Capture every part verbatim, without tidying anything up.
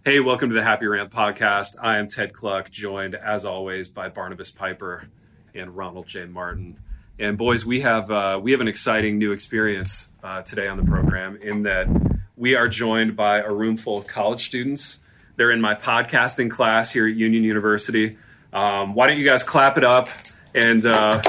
Hey, welcome to the Happy Rant podcast. I am Ted Cluck, joined as always by Barnabas Piper and Ronald J. Martin. And boys, we have uh, we have an exciting new experience uh, today on the program in that we are joined by a room full of college students. They're in my podcasting class here at Union University. Um, why don't you guys clap it up? And uh,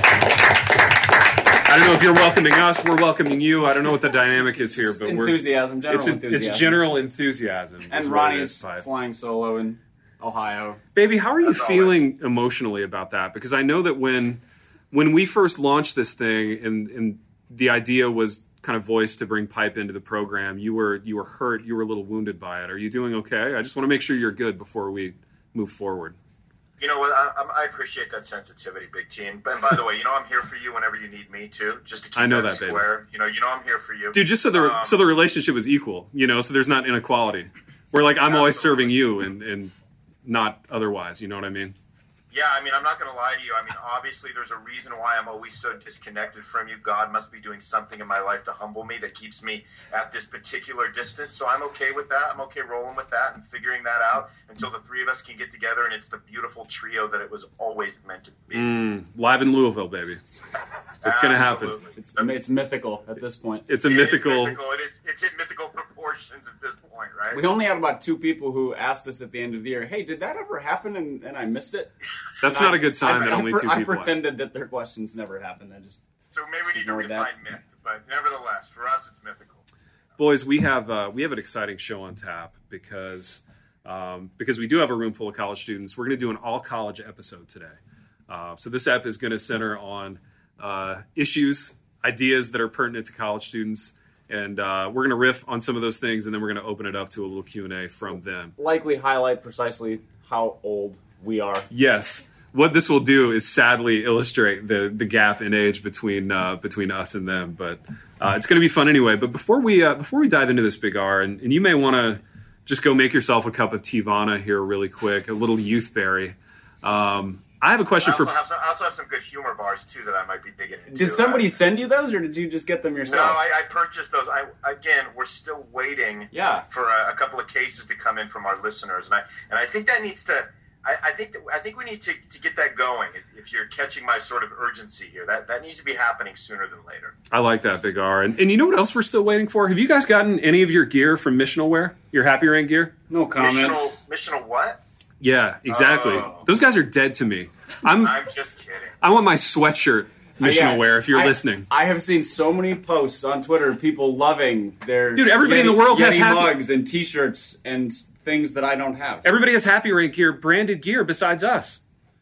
I don't know if you're welcoming us, we're welcoming you. I don't know what the dynamic is here, but enthusiasm, we're general it's, a, enthusiasm. it's general enthusiasm. And Ronnie's flying solo in Ohio. Baby, how are you As feeling always. emotionally about that? Because I know that when when we first launched this thing and, and the idea was kind of voiced to bring Pipe into the program, you were you were hurt, you were a little wounded by it. Are you doing okay? I just want to make sure you're good before we move forward. You know what? I, I appreciate that sensitivity, big team. And by the way, you know I'm here for you whenever you need me too. Just to keep I know that, that, baby. square. You know, you know I'm here for you, Dude, just so the Um, so the relationship is equal, you know, so there's not inequality. Where like I'm always Absolutely. serving you and, and not otherwise, you know what I mean? Yeah, I mean, I'm not going to lie to you. I mean, obviously, there's a reason why I'm always so disconnected from you. God must be doing something in my life to humble me that keeps me at this particular distance. So I'm okay with that. I'm okay rolling with that and figuring that out until the three of us can get together and it's the beautiful trio that it was always meant to be. Mm, live in Louisville, baby. It's going to happen. Absolutely. It's it's mythical at this point. It's a It is mythical... mythical. It is. It's in mythical proportions at this point, right? We only had about two people who asked us at the end of the year, hey, did that ever happen and, and I missed it? That's And not I- a good sign I, that I, only I, two I people asked. pretended that their questions never happened. I just So maybe we need to Ignored that. refine myth, but nevertheless, for us, it's mythical. Boys, we have uh, we have an exciting show on tap because um, because we do have a room full of college students. We're going to do an all college episode today. Uh, so this ep is going to center on uh, issues, ideas that are pertinent to college students, and uh, we're going to riff on some of those things, and then we're going to open it up to a little Q and A from them. likely highlight precisely how old we are. Yes. What this will do is sadly illustrate the the gap in age between uh, between us and them, but uh, it's going to be fun anyway. But before we uh, before we dive into this, Big R, and, and you may want to just go make yourself a cup of Tivana here really quick, a little youthberry. Um, I have a question I also, for. have some, I also have some good humor bars, too, that I might be digging into. Did somebody I, send you those or did you just get them No, yourself? I, I purchased those. I Again, we're still waiting Yeah. for a, a couple of cases to come in from our listeners. And I and I think that needs to... I, I think that, I think we need to, to get that going. If, if you're catching my sort of urgency here, that, that needs to be happening sooner than later. I like that, Big R, and and you know what else we're still waiting for? Have you guys gotten any of your gear from Missional Wear? Your Happy Rank gear? No comments. Missional, missional what? Yeah, exactly. Oh. Those guys are dead to me. I'm I'm just kidding. I want my sweatshirt Missional Yeah, Wear if you're I- listening. I have seen so many posts on Twitter, people loving their Dude, everybody in Yeti- the world has Yeti happy- mugs and T-shirts and things that I don't have. Everybody has Happy Rank gear, branded gear besides us.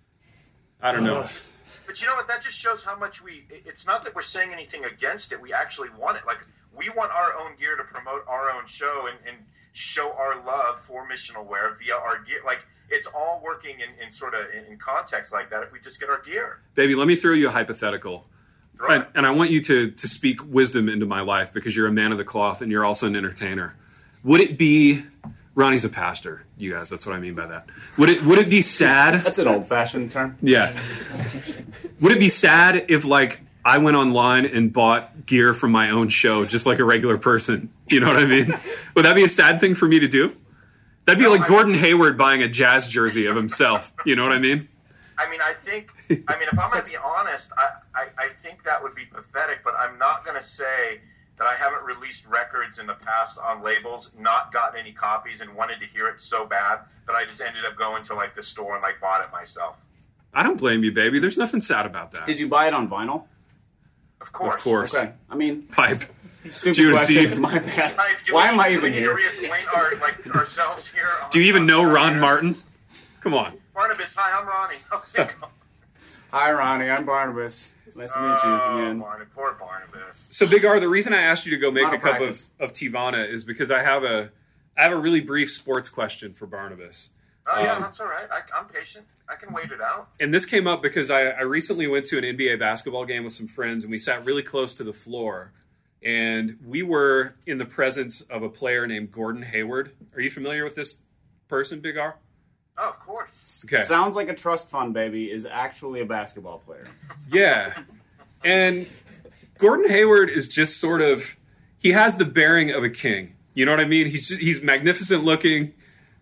I don't know. But you know what? That just shows how much we... It's not that we're saying anything against it. We actually want it. Like, we want our own gear to promote our own show and, and show our love for Missional Wear via our gear. Like, it's all working in, in sort of in context like that if we just get our gear. Baby, let me throw you a hypothetical. Right? And, and I want you to, to speak wisdom into my life because you're a man of the cloth and you're also an entertainer. Would it be... Ronnie's a pastor, you guys. That's what I mean by that. Would it would it be sad? That's an old-fashioned term. Yeah. Would it be sad if, like, I went online and bought gear from my own show just like a regular person? You know what I mean? Would that be a sad thing for me to do? That'd be No, like I- Gordon Hayward buying a Jazz jersey of himself. You know what I mean? I mean, I think... I mean, if I'm going to be honest, I, I, I think that would be pathetic, but I'm not going to say... that I haven't released records in the past on labels, not gotten any copies, and wanted to hear it so bad that I just ended up going to, like, the store and, like, bought it myself. I don't blame you, baby. There's nothing sad about that. Did you buy it on vinyl? Of course. Of course. Okay. I mean, Pipe. stupid Judas, question. do you- My bad. Like, do Why we, am I do even we here? need to reacquaint our, like, ourselves here? On, Do you even on- know on Ron air? Martin? Come on. Barnabas, hi, I'm Ronnie. How's it going? Hi, Ronnie. I'm Barnabas. It's nice to meet you Oh, again. Barnabas, poor Barnabas. So, Big R, the reason I asked you to go make Lot a of cup of, practice. of Tivana is because I have a I have a really brief sports question for Barnabas. Oh, yeah, Um, that's all right. I, I'm patient. I can wait it out. And this came up because I, I recently went to an N B A basketball game with some friends, and we sat really close to the floor. And we were in the presence of a player named Gordon Hayward. Are you familiar with this person, Big R? Oh, of course. Okay. Sounds like a trust fund baby is actually a basketball player. Yeah. And Gordon Hayward is just sort of, he has the bearing of a king. You know what I mean? He's just, he's magnificent looking,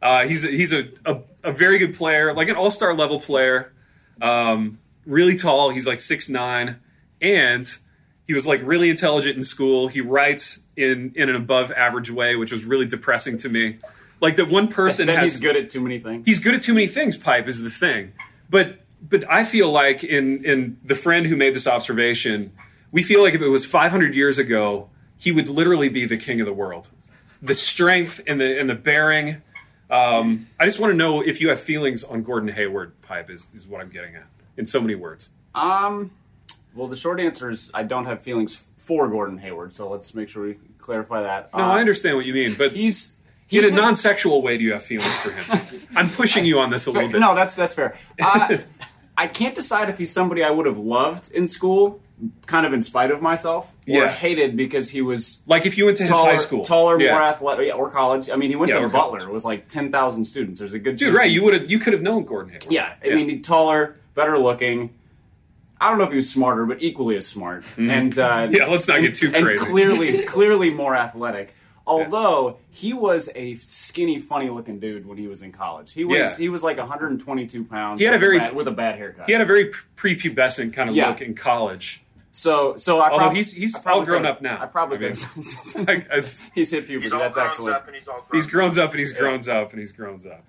Uh, he's a, he's a, a, a very good player, like an all-star level player. Um, really tall. He's like six nine, and he was like really intelligent in school. He writes in, in an above average way, which was really depressing to me. Like that one person has, he's good at too many things. He's good at too many things. Pipe is the thing, but but I feel like in in the friend who made this observation, we feel like if it was five hundred years ago, he would literally be the king of the world. The strength and the and the bearing. Um, I just want to know if you have feelings on Gordon Hayward. Pipe is, is what I'm getting at in so many words. Um, well, the short answer is I don't have feelings for Gordon Hayward. So let's make sure we clarify that. No, uh, I understand what you mean, but he's, he's in a like, non-sexual way. Do you have feelings for him? I'm pushing you on this a little bit. No, that's that's fair. Uh, I can't decide if he's somebody I would have loved in school, kind of in spite of myself, or Yeah. hated because he was Like if you went to his taller, high school, taller, Yeah. more athletic, yeah, or college. I mean, he went Yeah, to or Butler. college. It was like ten thousand students. There's a good dude, chance right? he- You would have, you could have known Gordon Hayward. Yeah, I mean, he- taller, better looking. I don't know if he was smarter, but equally as smart. And uh, Yeah, let's not and, get too and crazy. clearly, clearly more athletic. Although he was a skinny, funny-looking dude when he was in college. He was Yeah. he was like one hundred twenty-two pounds. He had a with very- bad, with a bad haircut. He had a very prepubescent kind of Yeah. look in college. so so I Although probably he's- he's I probably all grown could've- up now. I probably I mean, could. Like, as- He's hit puberty. He's all That's grown excellent. up and he's all grown he's grown up and he's grown up and he's grown up.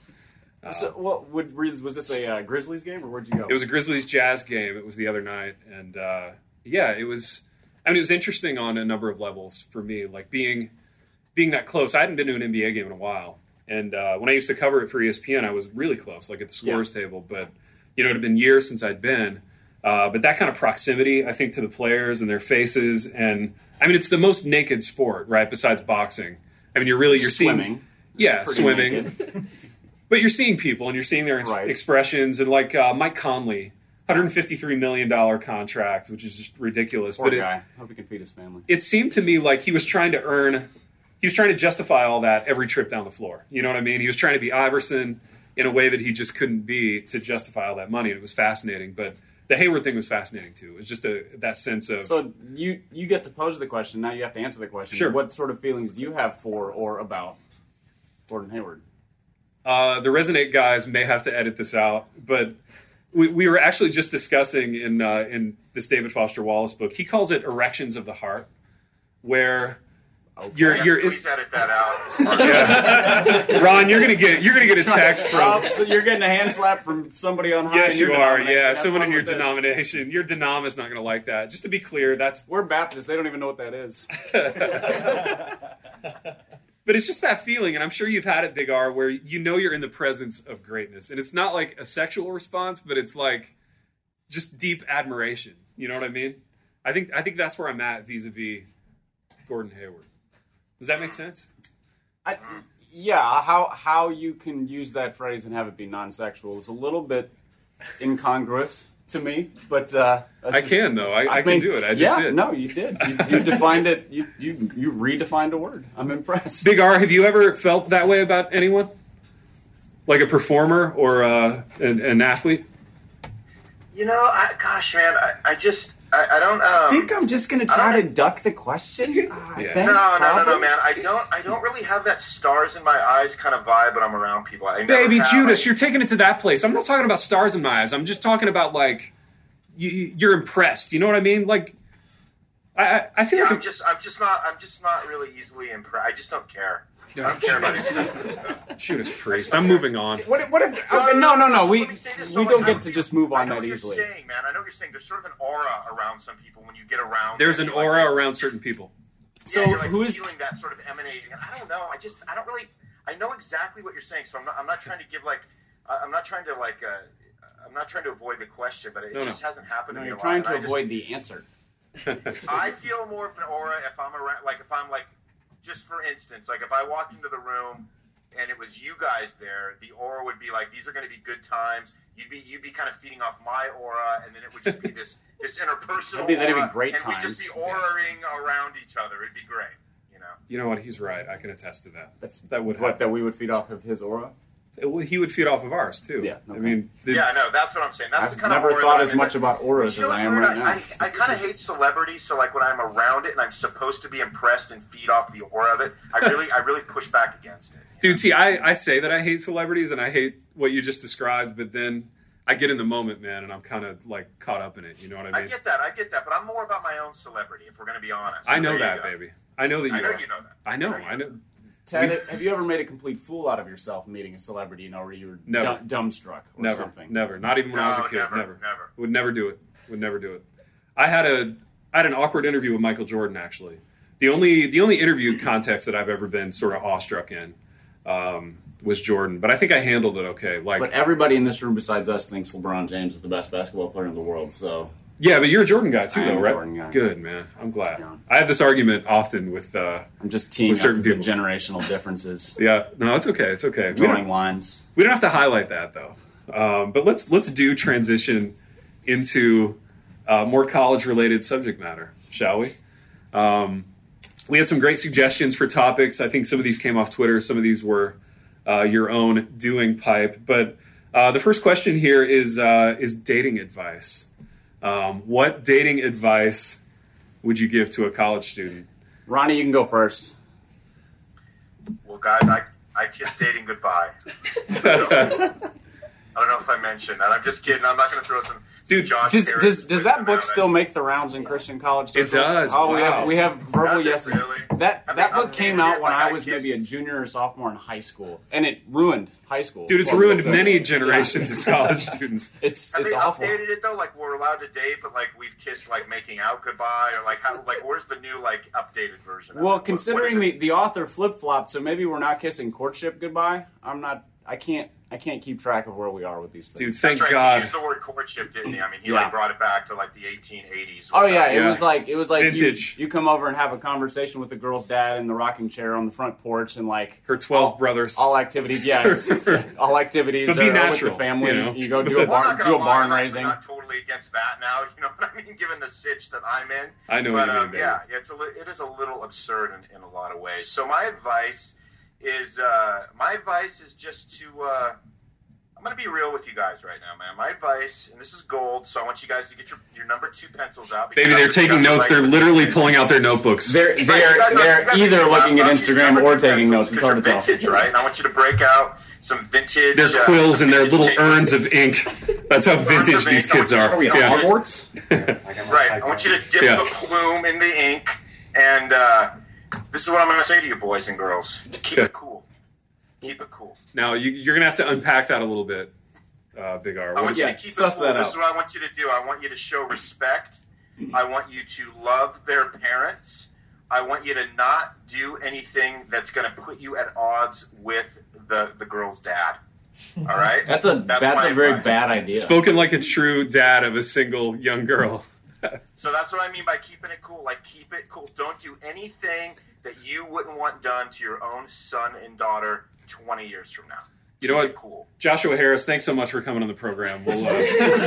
So, what would, was this a uh, Grizzlies game or where'd you go? It was a Grizzlies Jazz game. It was the other night, and uh, yeah, it was. I mean, it was interesting on a number of levels for me. Like being being that close. I hadn't been to an N B A game in a while, and uh, when I used to cover it for E S P N, I was really close, like at the scores Yeah. table. But you know, it had been years since I'd been. Uh, but that kind of proximity, I think, to the players and their faces, and I mean, it's the most naked sport, right? Besides boxing. I mean, you're really you're swimming. seeing, yeah, Pretty swimming. naked. But you're seeing people and you're seeing their ex- Right. expressions, and like uh, Mike Conley, one hundred fifty-three million dollars contract, which is just ridiculous. Poor but it, guy. Hope he can feed his family. it seemed to me like he was trying to earn, he was trying to justify all that every trip down the floor. You know what I mean? He was trying to be Iverson in a way that he just couldn't be to justify all that money, and it was fascinating. But the Hayward thing was fascinating too. It was just a that sense of So you you get to pose the question. Now you have to answer the question. Sure. What sort of feelings do you have for or about Gordon Hayward? Uh, the Resonate guys may have to edit this out, but we, we were actually just discussing in uh, in this David Foster Wallace book. He calls it erections of the heart, where you're Yeah, you're please edit that out. yeah. Ron, you're gonna get you're gonna get a text Oh, from so you're getting a hand slap from somebody on high. yes in your you are denomination. yeah Have someone fun in your with this. denomination. Your denom is not gonna like that. Just to be clear, that's We're Baptists. They don't even know what that is. But it's just that feeling, and I'm sure you've had it, Big R, where you know you're in the presence of greatness. And it's not like a sexual response, but it's like just deep admiration. You know what I mean? I think I think that's where I'm at vis-a-vis Gordon Hayward. Does that make sense? I, yeah, how how you can use that phrase and have it be non-sexual is a little bit incongruous to me, but uh, I can, though. I, I, can mean, do it. I just yeah, did. no, you did. You, you defined it. You, you you redefined a word. I'm impressed. Big R, have you ever felt that way about anyone? Like a performer or uh, an, an athlete? You know, I, gosh, man, I, I just, I, I don't. I Um, think I'm just gonna try to duck the question. I Yeah. think, no, no, no, no, probably. man. I don't. I don't really have that stars in my eyes kind of vibe when I'm around people. I never Baby have. Judas, I- you're taking it to that place. I'm not talking about stars in my eyes. I'm just talking about, like, you, you're impressed. You know what I mean? Like, I, I, I feel Yeah, like... I'm just, I'm just not, I'm just not really easily impressed. I just don't care. I don't care about any of that kind of stuff. Judas Priest. I'm moving on. What if? What if okay, no, no, no. Just We let me say this, we so, don't like, get to just move I on know that what you're easily. saying, man. I know what you're saying. There's sort of an aura around some people when you get around. There's them. an You're like- aura around certain people. So yeah, you're like who is? feeling that sort of emanating? And I don't know. I just, I don't really. I know exactly what you're saying. So I'm not, I'm not trying to give like, I- I'm not trying to like, uh, I'm not trying to avoid the question, but it No, no. just hasn't happened No, to me. you're a lot, trying and to I just- avoid the answer. I feel more of an aura if I'm around, like if I'm like, just for instance, like if I walked into the room and it was you guys there, the aura would be like, these are going to be good times. You'd be, you'd be kind of feeding off my aura, and then it would just be this, this interpersonal That'd be- that'd be aura, great and we'd just times. be auraing around each other. It'd be great, you know. You know what? He's right. I can attest to that. That's That would what happen. that we would feed off of his aura. Well, he would feed off of ours too. Yeah, okay. I mean, the, Yeah, no, that's what I'm saying. That's I've the kind never of aura thought that as I'm much into. about auras But you know as I what's am weird? right now. I, I, I kind of hate celebrity, so like when I'm around it and I'm supposed to be impressed and feed off the aura of it, I really, I really push back against it. dude, see, I, I say that I hate celebrities and I hate what you just described, but then I get in the moment, man, and I'm kind of like caught up in it. You know what I mean? I get that, I get that, but I'm more about my own celebrity, if we're going to be honest. I So know there that, you go. baby. I know that you I know are. you know that. I know. I know you I know. Ted, We've- have you ever made a complete fool out of yourself meeting a celebrity, you know, where you were Never. dumb, dumbstruck or Never, something? never. Not even when I was a No, kid. never, Never, never. Would never do it. Would never do it. I had a, I had an awkward interview with Michael Jordan. Actually, the only, the only interview context that I've ever been sort of awestruck in um, was Jordan. But I think I handled it okay. Like, But everybody in this room besides us thinks LeBron James is the best basketball player in the world, so... yeah, but you're a Jordan guy too, I am though, a right? Jordan guy. Good, man. I'm glad. Yeah. I have this argument often with. Uh, I'm just teeing With up certain the people. generational differences, yeah, no, it's okay. It's okay. We drawing don't, lines. we don't have to highlight that though. Um, but let's let's do transition into uh, more college-related subject matter, shall we? Um, we had some great suggestions for topics. I think some of these came off Twitter. Some of these were uh, your own doing, Pipe. But uh, the first question here is uh, is dating advice. Um, what dating advice would you give to a college student? Ronnie, you can go first. Well, guys, I, I kissed dating goodbye. I don't know if I mentioned that. I'm just kidding. I'm not going to throw some, some Dude, Josh Does, Harris does, does wisdom that book out. still make the rounds in Christian college It circles? does. Oh, we Wow. have we have verbal Does it yeses. really? That I mean, that I'm book came dating out it when like I I was kissed- maybe a junior or sophomore in high school, and it ruined high school. Dude, it's Well, ruined so- many generations Yeah. of college students. It's Have it's they awful. updated it though? Like we're allowed to date, but like we've kissed like making out goodbye, or like how? Like where's the new like updated version? Of Well, it? What- considering what is the, the author flip flopped, so maybe we're not kissing courtship goodbye. I'm not. I can't. I can't keep track of where we are with these Dude, things. thank That's right. God. He used the word courtship, didn't he? I mean, he Yeah. like brought it back to like the eighteen eighties. Oh yeah, it Yeah. was like it was like you, Vintage. you come over and have a conversation with the girl's dad in the rocking chair on the front porch, and like Her twelve brothers. all activities. Yeah, it's, all activities But be are, are with natural, the family. you You, know? go do a Well, I'm barn not gonna do a lie, barn I'm actually raising. not totally against that now. You know what I mean? Given the sitch that I'm in. I know but what you mean, um, baby. yeah, it's a li- it is a little absurd in, in a lot of ways. So my advice is uh, my advice is just to. Uh, I'm going to be real with you guys right now, man. My advice, and this is gold, so I want you guys to get your, your number two pencils out. Baby, because they're you taking guys are notes. like- They're literally pulling out their notebooks. They're Right, they're you guys are- you they're guys are either taking looking at laptops, use Instagram number or two taking pencils notes. It's because hard to you're tell. vintage, right? And I want you to break out some vintage. Their uh, quills some and their vintage little paper. urns of ink. That's how vintage of these ink. I kids want are. you to- Are we at Yeah. Hogwarts? Right. I want you to dip Yeah. the plume in the ink, and uh, this is what I'm going to say to you, boys and girls: keep Okay. it cool. Keep it cool. Now you, you're gonna have to unpack that a little bit, uh, Big R. I want Yeah, you to keep it suss cool. that This out. is what I want you to do. I want you to show respect. I want you to love their parents. I want you to not do anything that's going to put you at odds with the, the girl's dad. All right? That's a that's, my a very advice. bad idea. Spoken like a true dad of a single young girl. So that's what I mean by keeping it cool. Like, keep it cool. Don't do anything that you wouldn't want done to your own son and daughter twenty years from now. You know Keep what? it cool. Joshua Harris, thanks so much for coming on the program. We'll, uh,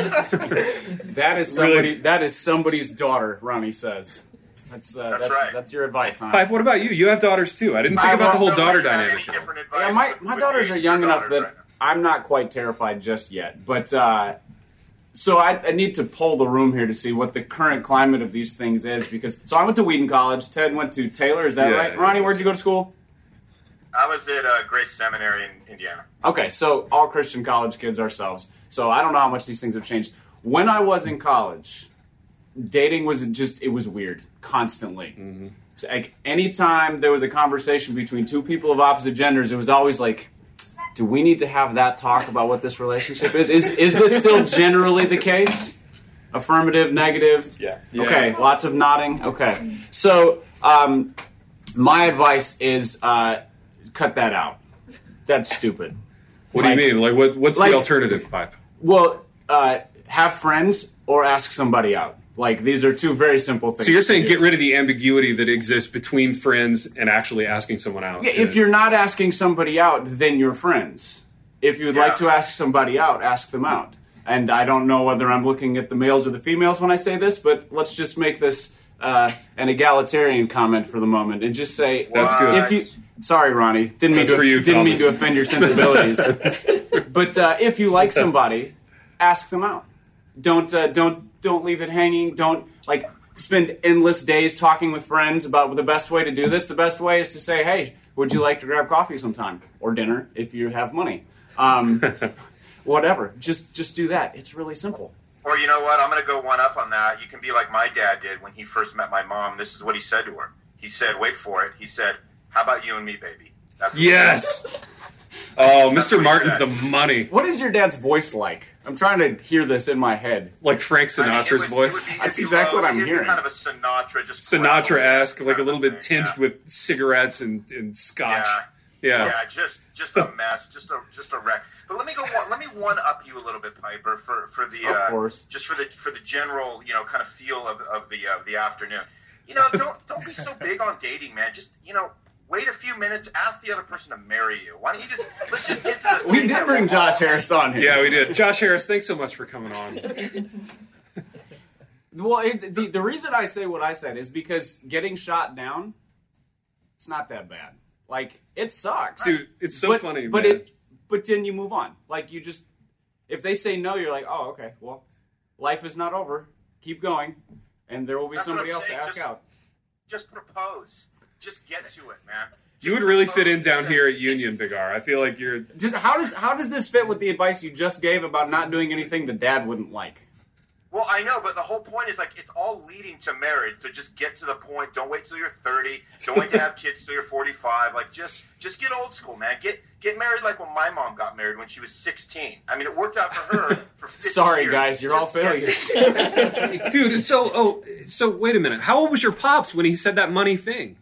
That is somebody. Really? That is somebody's daughter. Ronnie says. That's uh, That's that's, right. that's your advice, huh? Pipe, what about you? You have daughters too. I didn't think I about the whole don't know daughter if you have dynamic. any different advice Yeah, my, with- my with daughters age are of young your enough daughters that right now. I'm not quite terrified just yet. But uh, so I, I need to poll the room here to see what the current climate of these things is. Because so I went to Wheaton College. Ted went to Taylor. Is that Yeah, right? yeah, Ronnie, yeah. where'd you go to school? I was at uh, Grace Seminary in Indiana. Okay, so all Christian college kids ourselves. So I don't know how much these things have changed. When I was in college, dating was just, it was weird, constantly. Mm-hmm. So, like, anytime there was a conversation between two people of opposite genders, it was always like, do we need to have that talk about what this relationship is? Is, is this still generally the case? Affirmative, negative? Yeah. Okay, lots of nodding. Okay. So, um, my advice is uh, cut that out. That's stupid. What Like- do you mean? Like, what? What's like- the alternative, Pipe? Well, uh, have friends or ask somebody out. Like, these are two very simple things. So you're saying to do. get rid of the ambiguity that exists between friends and actually asking someone out. Yeah, if you're not asking somebody out, then you're friends. If you'd Yeah. like to ask somebody out, ask them out. And I don't know whether I'm looking at the males or the females when I say this, but let's just make this uh, an egalitarian comment for the moment and just say, That's good. if you Sorry, Ronnie. Didn't mean That's to for you, didn't mean Thomas. to offend your sensibilities. But uh, if you like somebody, ask them out. Don't uh, don't don't leave it hanging. Don't like spend endless days talking with friends about the best way to do this. The best way is to say, "Hey, would you like to grab coffee sometime or dinner if you have money?" Um, whatever. Just just do that. It's really simple. Or you know what? I'm going to go one up on that. You can be like my dad did when he first met my mom. This is what he said to her. He said, wait for it. He said, how about you and me, baby? That's what Yes. Oh, Mister what he Martin's said. the money. What is your dad's voice like? I'm trying to hear this in my head. Like Frank I mean, it Sinatra's was- it voice. would be- it'd That's be exactly low. what I'm It'd be hearing. kind of a Sinatra, just Sinatra-esque, gravelly like a kind little of bit thing, tinged yeah. with cigarettes and, and scotch. Yeah. Yeah. Yeah, just just a mess, just a just a wreck. But let me go. One, let me one up you a little bit, Piper, for for the Of uh, course. just for the for the general, you know, kind of feel of of the of the afternoon. You know, don't don't be so big on dating, man. Just you know, wait a few minutes, ask the other person to marry you. Why don't you just let's just get to the We did bring Josh Harris on here. Yeah, we did. Josh Harris, thanks so much for coming on. Well, it, the the reason I say what I said is because getting shot down, it's not that bad. Like it sucks, Dude, it's so but, funny, But man. it, but then you move on. Like you just, if they say no, you're like, oh, okay. Well, life is not over. Keep going, and there will be That's what somebody I'm else to saying. ask Just- out. Just propose. Just get to it, man. You Just would really fit propose. in down Say- here at Union, Big R. I feel like you're... Just, how does how does this fit with the advice you just gave about not doing anything the dad wouldn't like? Well, I know, but the whole point is like it's all leading to marriage. So just get to the point. Don't wait till you're thirty. Don't wait to have kids till you're forty-five. Like just just get old school, man. Get get married like when my mom got married when she was sixteen. I mean, it worked out for her for fifty Sorry, years. guys, you're all Just get failures. to- Dude, so, oh, so wait a minute. How old was your pops when he said that money thing?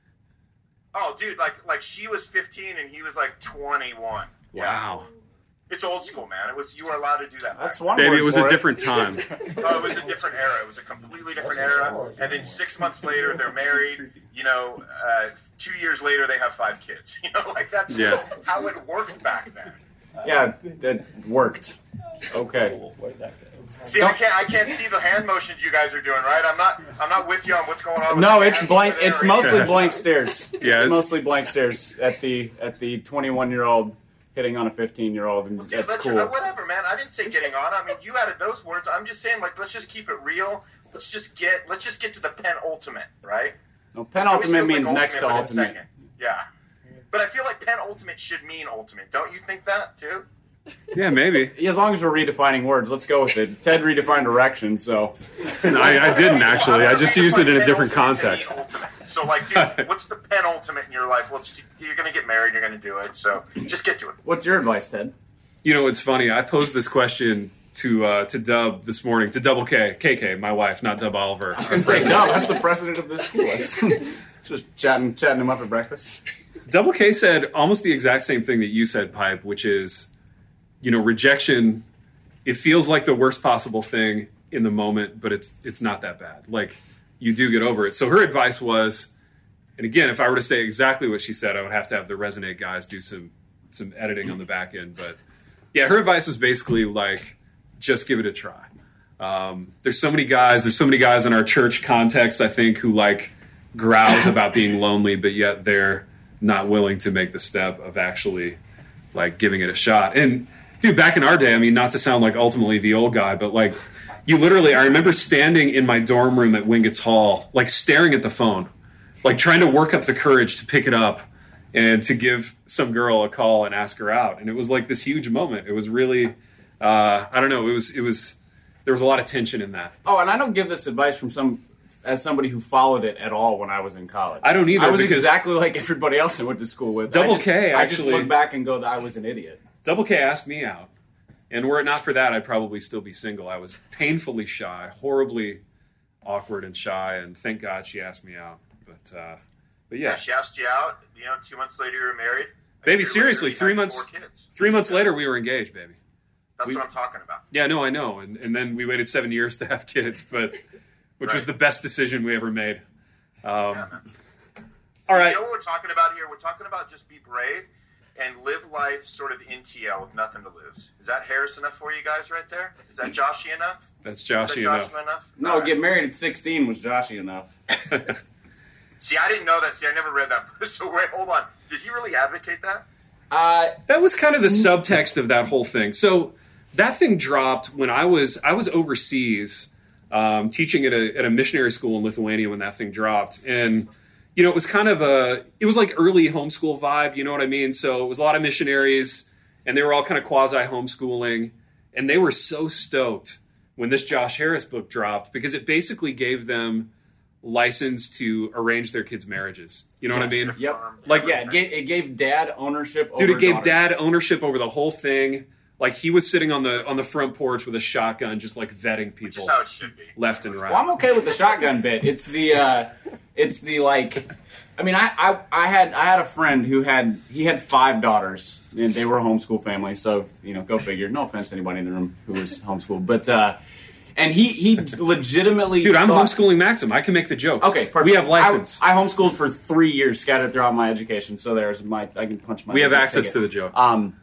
Oh, dude, like like she was fifteen and he was like twenty-one. Yeah. Wow. It's old school, man. It was you were allowed to do that. That's back one. Baby, word it was for a different time. then. Oh, it was a different era. It was a completely different era. And then six months later, they're married. You know, uh, two years later, they have five kids. You know, like that's Yeah. just how it worked back then. Yeah, that worked. Okay. See, I can't I can't see the hand motions you guys are doing, right? I'm not I'm not with you on what's going on. With No, the it's hands blank. over there It's or mostly anything. blank stares. Yeah, it's it's- mostly blank stares at the at the twenty-one year old hitting on a fifteen year old, and Dude, that's let's cool. uh, whatever, man. I didn't say getting on. I mean, you added those words. I'm just saying, like, let's just keep it real. Let's just get let's just get to the penultimate, right? No, Which penultimate always feels means like next to but it's ultimate. second. Yeah, but I feel like penultimate should mean ultimate. Don't you think that too? Yeah, maybe. Yeah, as long as we're redefining words, let's go with it. Ted redefined erection, so I, I didn't, actually. I just used it in a different Penultimate to context. mean ultimate. So, like, dude, what's the penultimate in your life? Well, it's, you're going to get married. You're going to do it. So, just get to it. what's your advice, Ted? You know, it's funny. I posed this question to uh, to Dub this morning, to Double K, K K, my wife, not Dub Oliver. I was going to say, no, that's the president of this school. That's- Just chatting, chatting him up at breakfast. Double K said almost the exact same thing that you said, Pipe, which is, you know, rejection, it feels like the worst possible thing in the moment, but it's it's not that bad. Like, you do get over it. So her advice was, and again, if I were to say exactly what she said, I would have to have the Resonate guys do some some editing on the back end. But yeah, her advice was basically like, just give it a try. Um, there's so many guys, there's so many guys in our church context, I think, who like growls about being lonely, but yet they're not willing to make the step of actually like giving it a shot. And dude, back in our day, I mean, not to sound like ultimately the old guy, but like you literally, I remember standing in my dorm room at Wingett's Hall, like staring at the phone, like trying to work up the courage to pick it up and to give some girl a call and ask her out. And it was like this huge moment. It was really, uh, I don't know. It was, it was, there was a lot of tension in that. Oh, and I don't give this advice from some as somebody who followed it at all when I was in college. I don't either, I was because- exactly like everybody else I went to school with. Double I just, K, I just actually- look back and go that I was an idiot. Double K asked me out. And were it not for that, I'd probably still be single. I was painfully shy, horribly awkward and shy, and thank God she asked me out. But, uh, but yeah, Yeah, she asked you out. You know, two months later, you were married. A Baby, year seriously, later, you three had months- Four kids. three months later we were engaged, baby. That's we- what I'm talking about. Yeah, no, I know. And and then we waited seven years to have kids, but which was Right. the best decision we ever made. Um, Yeah, man. all right. You know what we're talking about here? We're talking about just be brave and live life sort of in T L with nothing to lose. Is that Harris enough for you guys right there? Is that Joshy enough? That's Is that Joshy Joshua enough. enough? No, All right. get married at sixteen was Joshy enough. See, I didn't know that. See, I never read that. So wait, hold on. Did he really advocate that? Uh, that was kind of the subtext of that whole thing. So that thing dropped when I was I was overseas um, teaching at a, at a missionary school in Lithuania when that thing dropped. And, you know, it was kind of a, it was like early homeschool vibe, you know what I mean? So it was a lot of missionaries, and they were all kind of quasi-homeschooling. And they were so stoked when this Josh Harris book dropped because it basically gave them license to arrange their kids' marriages. You know yes. what I mean? Yep. Like, yeah, it gave, it gave dad ownership over Dude, it gave daughters. dad ownership over the whole thing. Like, he was sitting on the on the front porch with a shotgun just, like, vetting people. Which is how it should be. Left and right. Well, I'm okay with the shotgun bit. It's the, uh, it's the, like, I mean, I, I, I had I had a friend who had, he had five daughters, and they were a homeschool family, so, you know, go figure. No offense to anybody in the room who was homeschooled, but, uh, and he, he legitimately Dude, I'm thought, homeschooling Maxim. I can make the jokes. Okay, perfect. We have license. I, I homeschooled for three years, scattered throughout my education, so there's my, I can punch my... we have music access ticket. to the jokes. Um,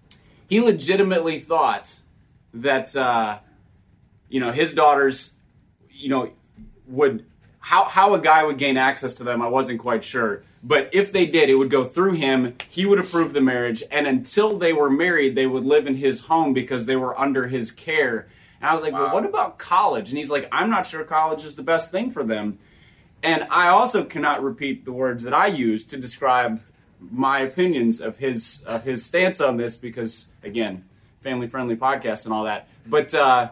he legitimately thought that, uh, you know, his daughters, you know, would... How, how a guy would gain access to them, I wasn't quite sure. But if they did, it would go through him. He would approve the marriage. And until they were married, they would live in his home because they were under his care. And I was like, wow. Well, what about college? And he's like, I'm not sure college is the best thing for them. And I also cannot repeat the words that I used to describe my opinions of his of his stance on this because, again, family-friendly podcast and all that. But uh,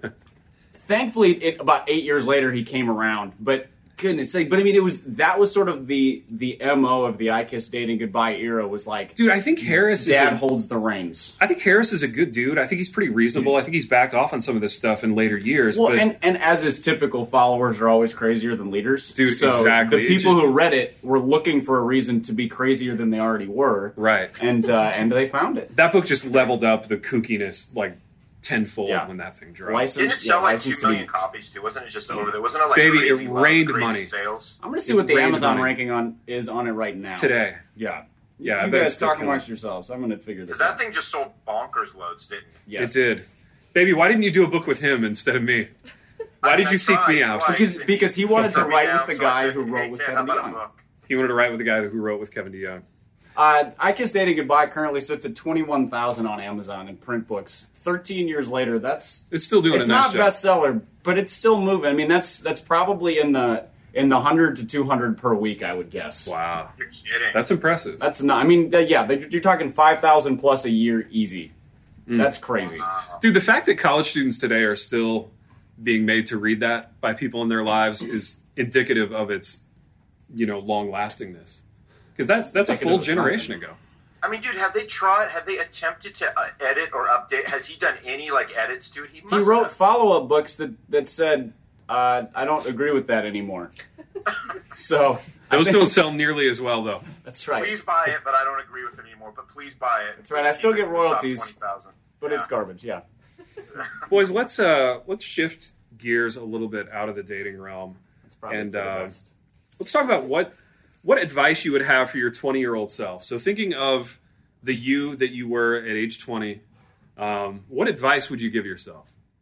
thankfully, it, about eight years later, he came around. But goodness sake, but I mean, it was that was sort of the the M O of the I Kiss Dating Goodbye era was like, dude, I think Harris dad is a, holds the reins. I think Harris is a good dude. I think he's pretty reasonable. I think he's backed off on some of this stuff in later years. Well, but, and, and as is typical, followers are always crazier than leaders. Dude, so exactly. The people just, who read it were looking for a reason to be crazier than they already were. Right. And uh, and they found it. That book just leveled up the kookiness, like, tenfold Yeah. when that thing dropped. License, Didn't it sell yeah, like license two to million be- copies too? Wasn't it just over there? Wasn't it like Baby, crazy, it love, rained crazy money. sales? I'm going to see It what the rained Amazon money. ranking on is on it right now. Today. Yeah. Yeah, I you bet guys it's still talk killing. amongst yourselves. I'm going to figure this Because that out. thing just sold bonkers loads, didn't it? Yes. It did. Baby, why didn't you do a book with him instead of me? Why I did mean, you I seek tried me out? twice, Because- and because he wanted to turned me write down, with the so I guy said, who "Hey, wrote with Ted, Kevin how about a DeYoung." book?" He wanted to write with the guy who wrote with Kevin DeYoung. Uh, I Kiss Dating Goodbye currently sits at twenty-one thousand on Amazon in print books. thirteen years later, that's It's still doing it's a nice not job. bestseller, but it's still moving. I mean, that's that's probably in the in the one hundred to two hundred per week, I would guess. Wow. You're kidding. That's impressive. That's not. I mean, th- yeah, they- you're talking five thousand plus a year, easy. That's crazy. Dude, the fact that college students today are still being made to read that by people in their lives is indicative of its, you know, long-lastingness. Because that, that's a Indicative full of something. generation ago. I mean, dude, have they tried? Have they attempted to uh, edit or update? Has he done any like edits to it? He, He must wrote have. follow-up books that that said, uh, "I don't agree with that anymore." So I Those think- don't sell nearly as well, though. That's right. Please buy it, but I don't agree with it anymore. But please buy it. That's right, I still Keep it get in the top royalties. twenty thousand. But Yeah. it's garbage. Yeah. Boys, let's uh, let's shift gears a little bit out of the dating realm. It's probably And, for the uh, best. Let's talk about what what advice you would have for your twenty-year-old self. So thinking of the you that you were at age twenty, um, what advice would you give yourself?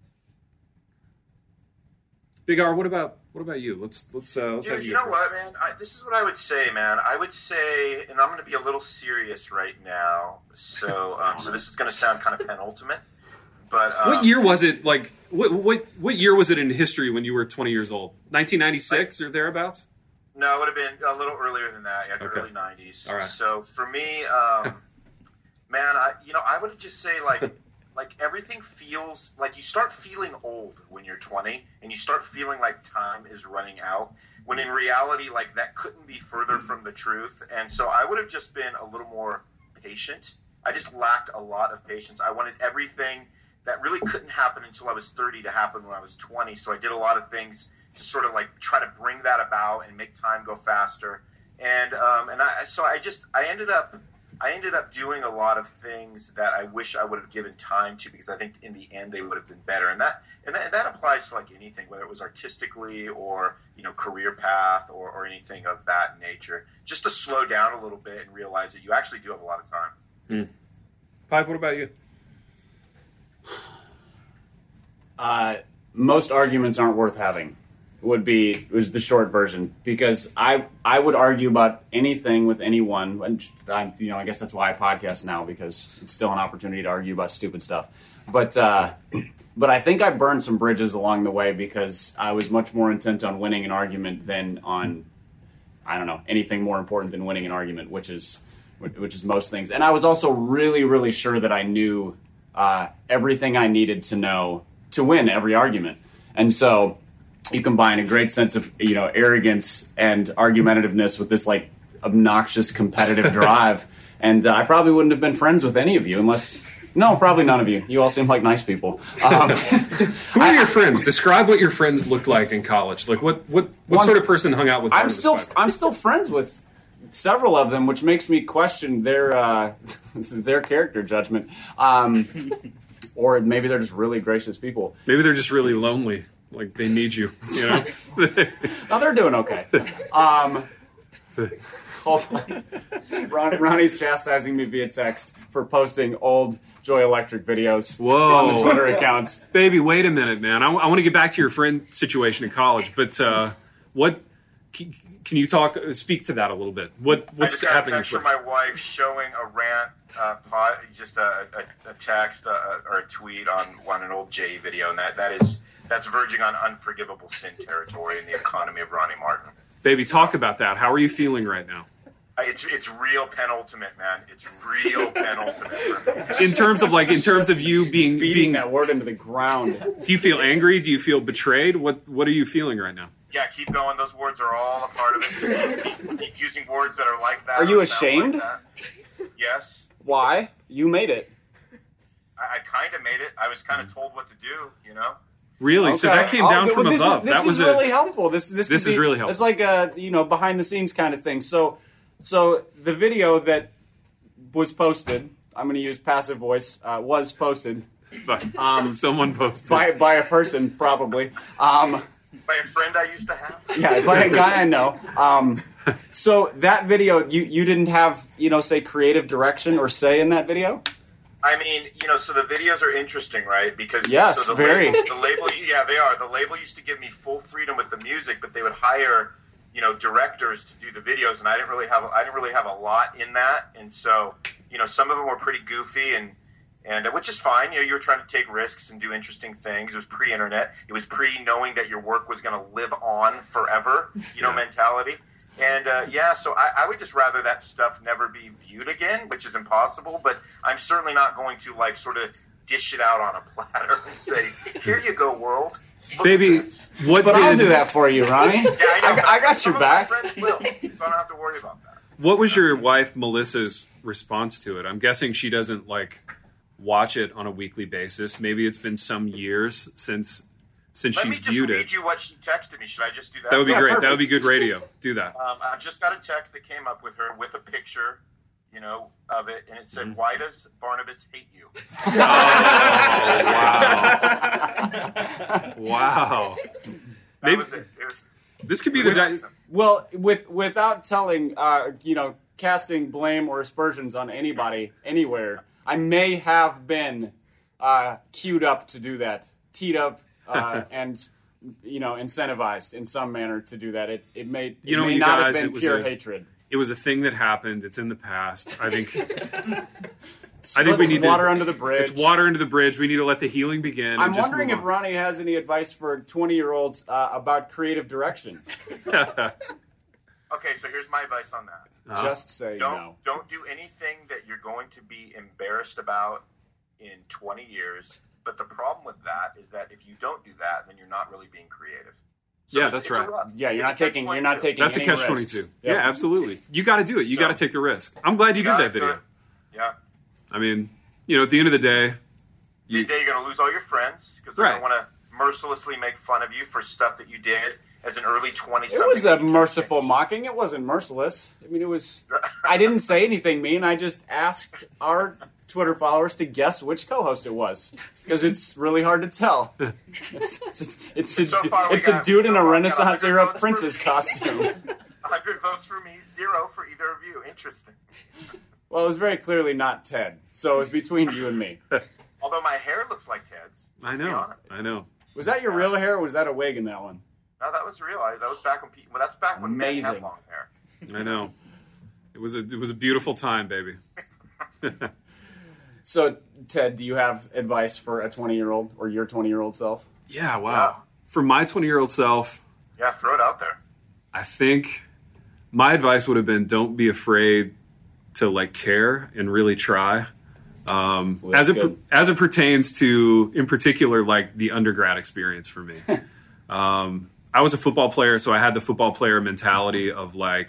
Big R, what about what about you? Let's let's uh, let's have Dude, you you go know first. what, man? I, this is what I would say, man. I would say, and I'm going to be a little serious right now. So, um, so this is going to sound kind of penultimate, but um, What year was it? Like what what what year was it in history when you were twenty years old? nineteen ninety-six or thereabouts? No, it would have been a little earlier than that. Yeah, the Okay. early nineties. All right. So for me, um, man, I you know I would just say like like everything feels like you start feeling old when you're twenty, and you start feeling like time is running out. When in reality, like that couldn't be further from the truth. And so I would have just been a little more patient. I just lacked a lot of patience. I wanted everything that really couldn't happen until I was thirty to happen when I was twenty. So I did a lot of things to sort of like try to bring that about and make time go faster. And um, and I so I just I ended up I ended up doing a lot of things that I wish I would have given time to, because I think in the end they would have been better. And that and that, that applies to like anything, whether it was artistically or you know career path or, or anything of that nature. Just to slow down a little bit and realize that you actually do have a lot of time. Mm. Pipe, what about you? Uh, most arguments aren't worth having. would be was the short version, because I I would argue about anything with anyone, and I, you know I guess that's why I podcast now, because it's still an opportunity to argue about stupid stuff. But uh, but I think I burned some bridges along the way because I was much more intent on winning an argument than on I don't know anything more important than winning an argument, which is which is most things. And I was also really really sure that I knew uh, everything I needed to know to win every argument, and so. You combine a great sense of, you know, arrogance and argumentativeness with this, like, obnoxious competitive drive. And uh, I probably wouldn't have been friends with any of you unless... No, probably none of you. You all seem like nice people. Um, Who are your friends? Describe what your friends looked like in college. Like, what what, what Well, sort of person hung out with I'm Barnabas still Piper? I'm still friends with several of them, which makes me question their uh, their character judgment. Um, or maybe they're just really gracious people. Maybe they're just really lonely. Like, they need you, you know? No, they're doing okay. Um, hold on. Ron, Ronnie's chastising me via text for posting old Joy Electric videos Whoa. on the Twitter account. Baby, wait a minute, man. I, I want to get back to your friend situation in college, but uh, what... Can, can you talk, speak to that a little bit? What I What's just got a happening? text from my wife showing a rant, uh, pod, just a, a, a text uh, or a tweet on, on an old J video, and that, that is... That's verging on unforgivable sin territory in the economy of Ronnie Martin. Baby, talk about that. How are you feeling right now? It's it's real penultimate, man. It's real penultimate for me. In terms of like, in terms of you being Beating being, that word into the ground. do you feel angry? Do you feel betrayed? What What are you feeling right now? Yeah, keep going. Those words are all a part of it. Keep, keep using words that are like that. Are you or sound ashamed? Like that. Yes. Why? You made it. I, I kind of made it. I was kind of told what to do, you know? Really? So Okay. that came Oh, down well, from this above. Is, this that was is a, really helpful. This this, This could is be- really helpful. It's like a you know behind the scenes kind of thing. So so the video that was posted, I'm going to use passive voice, uh, was posted um, someone posted. by by a person probably. Um, By a friend I used to have. yeah, by a guy I know. Um, so that video, you you didn't have you know say creative direction or say in that video. I mean, you know, so the videos are interesting, right? Because Yes, so the very. Label, the label, yeah, they are. The label used to give me full freedom with the music, but they would hire, you know, directors to do the videos, and I didn't really have, I didn't really have a lot in that, and so, you know, some of them were pretty goofy, and and uh, which is fine. You know, you were trying to take risks and do interesting things. It was pre-internet. It was pre-knowing that your work was going to live on forever. You know, mentality. And, uh, yeah, so I, I would just rather that stuff never be viewed again, which is impossible, but I'm certainly not going to, like, sort of dish it out on a platter and say, here you go, world. Look Baby, at this. what But did I'll do that for you, Ronnie. Yeah, I, know, I, I got some your of my back. friends will, so I don't have to worry about that. what was your wife Melissa's response to it? I'm guessing she doesn't like watch it on a weekly basis. Maybe it's been some years since since Let me she's just viewed read it. you what she texted me. Should I just do that? That would be Yeah, great. That perfect. would be good radio. Do that. Um, I just got a text that came up with her with a picture, you know, of it, and it said, Mm-hmm. "Why does Barnabas hate you?" Oh, wow. Wow. That Maybe- was it. It was This could be the di- awesome. Well, with without telling, uh, you know, casting blame or aspersions on anybody anywhere, I may have been uh, queued up to do that, teed up, uh, and you know, incentivized in some manner to do that. It it may it You know, may you not guys, have it been was pure a- hatred. It was a thing that happened. It's in the past. I think I think we need to- water under the bridge. it's water under the bridge. We need to let the healing begin. and I'm just wondering move if on. Ronnie has any advice for twenty-year-olds uh, about creative direction. Okay, so here's my advice on that. Uh, Just say Don't no. don't do anything that you're going to be embarrassed about in twenty years. But the problem with that is that if you don't do that, then you're not really being creative. So Yeah, it's- that's it's a right. rub. Yeah, you're It's not a taking. You're not catch taking. That's a any catch risks. twenty-two. Yep. Yeah, absolutely. You got to do it. You So- got to take the risk. I'm glad you did twenty-two. that video. Yeah. I mean, you know, at the end of the day, The day you're going to lose all your friends because they're Right. going to want to mercilessly make fun of you for stuff that you did as an early twenty It something. was a merciful mocking. It wasn't merciless. I mean, it was. I didn't say anything mean. I just asked our Twitter followers to guess which co-host it was because it's really hard to tell. It's, it's, it's, a, So far we it's a got- dude in so a far we got Renaissance one hundred era votes for princess me. costume. one hundred votes for me, zero for either of you. Interesting. Well, it was very clearly not Ted, so it was between you and me. Although my hair looks like Ted's. I let's be know. honest. I know. Was that your real hair, or was that a wig in that one? No, that was real. I, that was back when people. Well, that's back when Amazing. men had long hair. I know. It was a it was a beautiful time, baby. So, Ted, do you have advice for a twenty-year-old or your twenty-year-old self? Yeah, wow. Yeah. For my twenty-year-old self, Yeah, throw it out there. I think my advice would have been don't be afraid to like care and really try. Um, Well, as it good. as it pertains to, in particular, like the undergrad experience for me. um, I was a football player, so I had the football player mentality of like,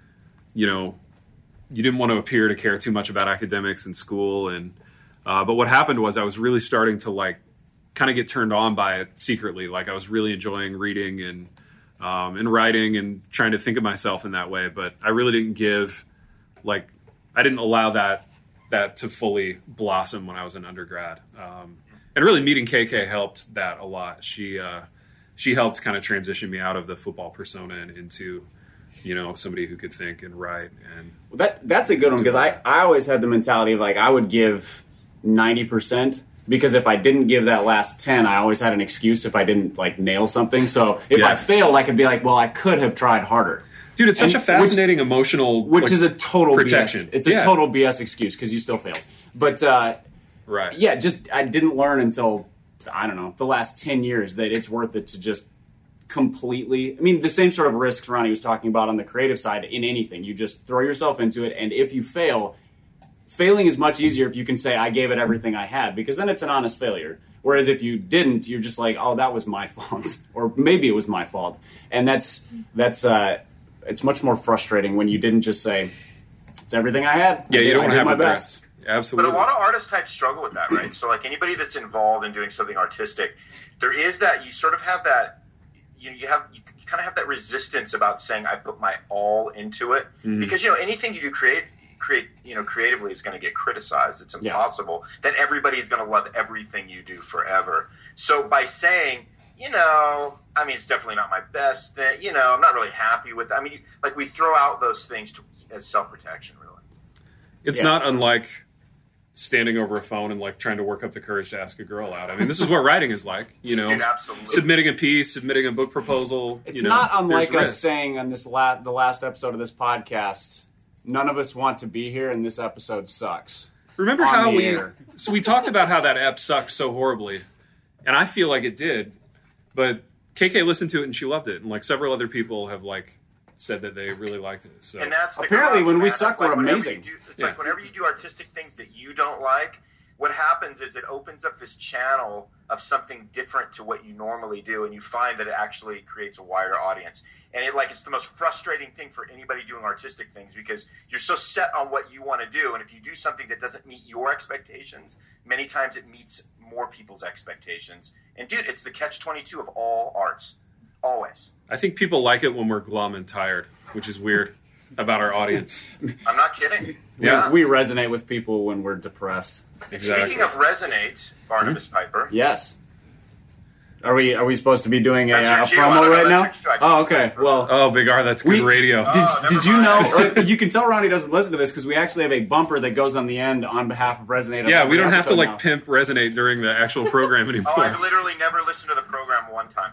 you know, you didn't want to appear to care too much about academics in school, and uh, but what happened was I was really starting to like kind of get turned on by it secretly. Like I was really enjoying reading and um, and writing and trying to think of myself in that way. But I really didn't give like I didn't allow that that to fully blossom when I was an undergrad. Um, and really meeting K K helped that a lot. She uh, she helped kind of transition me out of the football persona and into, you know, somebody who could think and write. And Well, that that's a good one because I, I always had the mentality of like I would give ninety percent because if I didn't give that last ten, I always had an excuse if I didn't like nail something. So if Yeah. I failed, I could be like, well, I could have tried harder. dude, it's such And a fascinating emotional Which like, is a total protection. B S. It's a Yeah. total B S excuse because you still failed. But uh, right. yeah, just I didn't learn until I don't know the last ten years that it's worth it to just completely. I mean, the same sort of risks Ronnie was talking about on the creative side in anything. You just throw yourself into it, and if you fail, failing is much easier if you can say I gave it everything I had, because then it's an honest failure. Whereas if you didn't, you're just like, oh, that was my fault, or maybe it was my fault, and that's that's uh, it's much more frustrating when you didn't just say it's everything I had. Yeah, I you did- don't I want to did have my regrets. best. Absolutely. But a lot of artist types struggle with that, right? So, like anybody that's involved in doing something artistic, there is that you sort of have that. You know, you have you, you kind of have that resistance about saying I put my all into it, Mhm. because you know anything you do create create you know creatively is going to get criticized. It's Yeah. impossible that everybody's going to love everything you do forever. So by saying, you know, I mean, it's definitely not my best. That you know, I'm not really happy with. I mean, you, like we throw out those things to, as self protection, really. It's Yeah. not unlike standing over a phone and like trying to work up the courage to ask a girl out. I mean, this is what writing is like, you know, Dude, absolutely. submitting a piece, submitting a book proposal. It's you know, not unlike there's us risk. saying on this la- the last episode of this podcast, none of us want to be here, and this episode sucks. Remember on how the we air. so we talked about how that ep sucked so horribly, and I feel like it did, but K K listened to it and she loved it, and like several other people have like said that they really liked it. So And that's the Apparently crux, when we man. suck, It's like we're whenever amazing. you do- it's Yeah. like whenever you do artistic things that you don't like, what happens is it opens up this channel of something different to what you normally do, and you find that it actually creates a wider audience. And it like it's the most frustrating thing for anybody doing artistic things, because you're so set on what you want to do, and if you do something that doesn't meet your expectations, many times it meets more people's expectations. And dude, it's the catch twenty-two of all arts. Always. I think people like it when we're glum and tired, which is weird about our audience. I'm not kidding. Yeah. We resonate with people when we're depressed. Exactly. Speaking of resonate, Barnabas Piper. Yes. Are we are we supposed to be doing a, That's your a cue. I promo don't know, right that's now? your cue. I Oh, just- okay. Well, Oh, Big R, that's good We- radio. did, Oh, never did you mind. know? You can tell Ronnie doesn't listen to this because we actually have a bumper that goes on the end on behalf of Resonate. on yeah, every we don't have to episode like now. pimp Resonate during the actual program anymore. Oh, I've literally never listened to the program one time.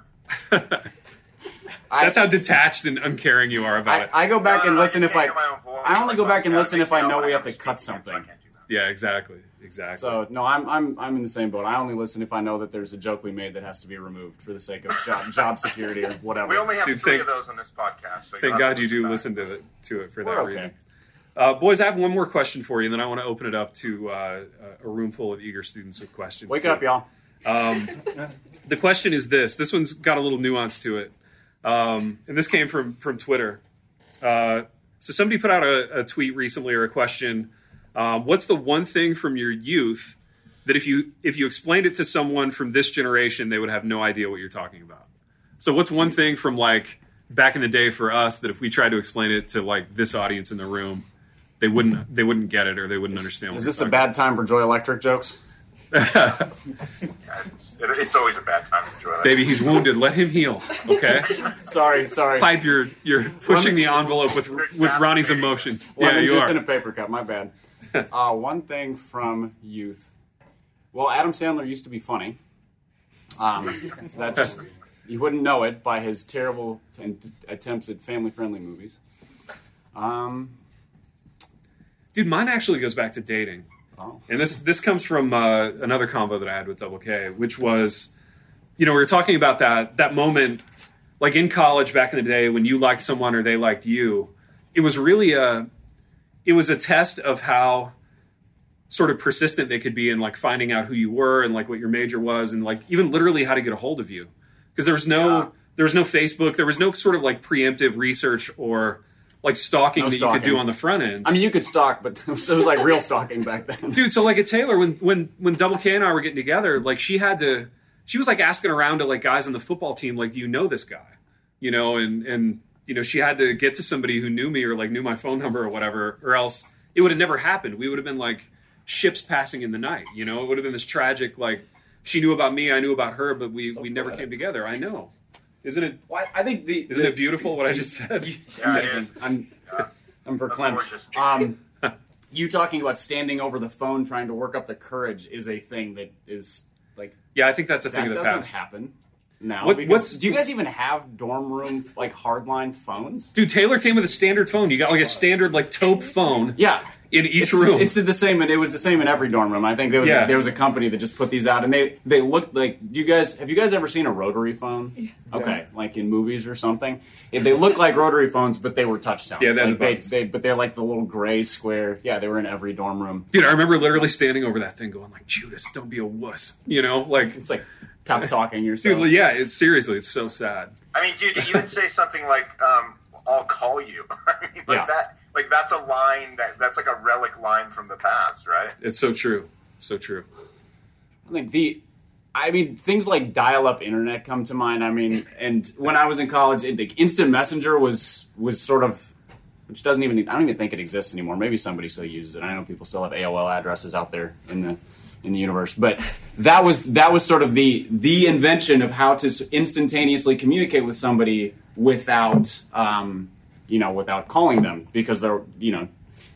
I, That's how detached and uncaring you are about I, it. I go back No, and no, listen I if just I. can't hear my own voice. I only go back and Yeah, it listen makes if I me know when we have I'm to cut speaking, so I something. can't do that. Yeah, exactly, exactly. So no, I'm I'm I'm in the same boat. I only listen if I know that there's a joke we made that has to be removed for the sake of job, job security or whatever. We only have Dude, three thank- of those on this podcast. So Thank you'll have God to you do back. listen to it, to it for that We're okay. reason. Uh, boys, I have one more question for you, and then I want to open it up to uh, a room full of eager students with questions. Wake too. up, y'all. Um, the question is this. This one's got a little nuance to it. Um, and this came from, from Twitter. Uh, so somebody put out a, a tweet recently or a question. Um, what's the one thing from your youth that if you if you explained it to someone from this generation, they would have no idea what you're talking about? So what's one thing from like back in the day for us that if we tried to explain it to like this audience in the room, they wouldn't they wouldn't get it or they wouldn't understand what Is we're this a talking bad time for Joy Electric jokes? Yeah, it's, it, it's always a bad time to enjoy that. Baby, he's wounded. Let him heal. Okay. Sorry, sorry. Pipe, you're you're pushing the envelope with with Ronnie's exacerbating emotions. this. Yeah, Lemon you juice in a are. paper cup. My bad. uh, one thing from youth. Well, Adam Sandler used to be funny. Um, that's You wouldn't know it by his terrible attempts at family-friendly movies. Um, Dude, mine actually goes back to dating. oh. And this this comes from uh, another convo that I had with Double K, which was, you know, we were talking about that that moment, like in college back in the day when you liked someone or they liked you. It was really a, it was a test of how sort of persistent they could be in like finding out who you were and like what your major was and like even literally how to get a hold of you. Because there was no Yeah. there was no Facebook, there was no sort of like preemptive research or like stalking No that stalking. you could do on the front end. I mean, you could stalk, but it was, it was like real stalking back then. Dude, so like at Taylor, when when when Double K and I were getting together, like she had to, she was like asking around to like guys on the football team, like, do you know this guy? You know, and and you know, she had to get to somebody who knew me or like knew my phone number or whatever, or else it would have never happened. We would have been like ships passing in the night. You know, it would have been this tragic like she knew about me, I knew about her, but we So we never poetic. came together. I know, isn't it? Well, I think the Isn't it beautiful what I just said? Yeah, it Amazing. is. I'm Yeah. I'm That's verklempt. gorgeous. Um, you talking about standing over the phone trying to work up the courage is a thing that is like Yeah, I think that's a thing that of the doesn't past. happen now. What- because- what's- do you guys even have dorm room like hardline phones? Dude, Taylor came with a standard phone. You got like a standard like taupe phone Yeah. in each It's, room. it's the same, and it was the same in every dorm room. I think there was Yeah. a, there was a company that just put these out, and they they looked like. Do you guys have you guys ever seen a rotary phone? Okay, like in movies or something. If they look like rotary phones, but they were touchtone. Yeah, they had like the they, buttons. they, but they're like the little gray square. Yeah, they were in every dorm room. Dude, I remember literally standing over that thing going like, Judas, don't be a wuss. You know, like, It's like pep talking yourself. dude, yeah, it's seriously, it's so sad. I mean, dude, you would say something like, um, "I'll call you." I mean, like Yeah. that. Like that's a line that that's like a relic line from the past, right? It's so true. So true. I think the, I mean, things like dial-up internet come to mind. I mean, and when I was in college, it, like, Instant Messenger was was sort of, which doesn't even, I don't even think it exists anymore. Maybe somebody still uses it. I know people still have A O L addresses out there in the in the universe, but that was that was sort of the the invention of how to instantaneously communicate with somebody without, um, you know, without calling them, because they're, you know,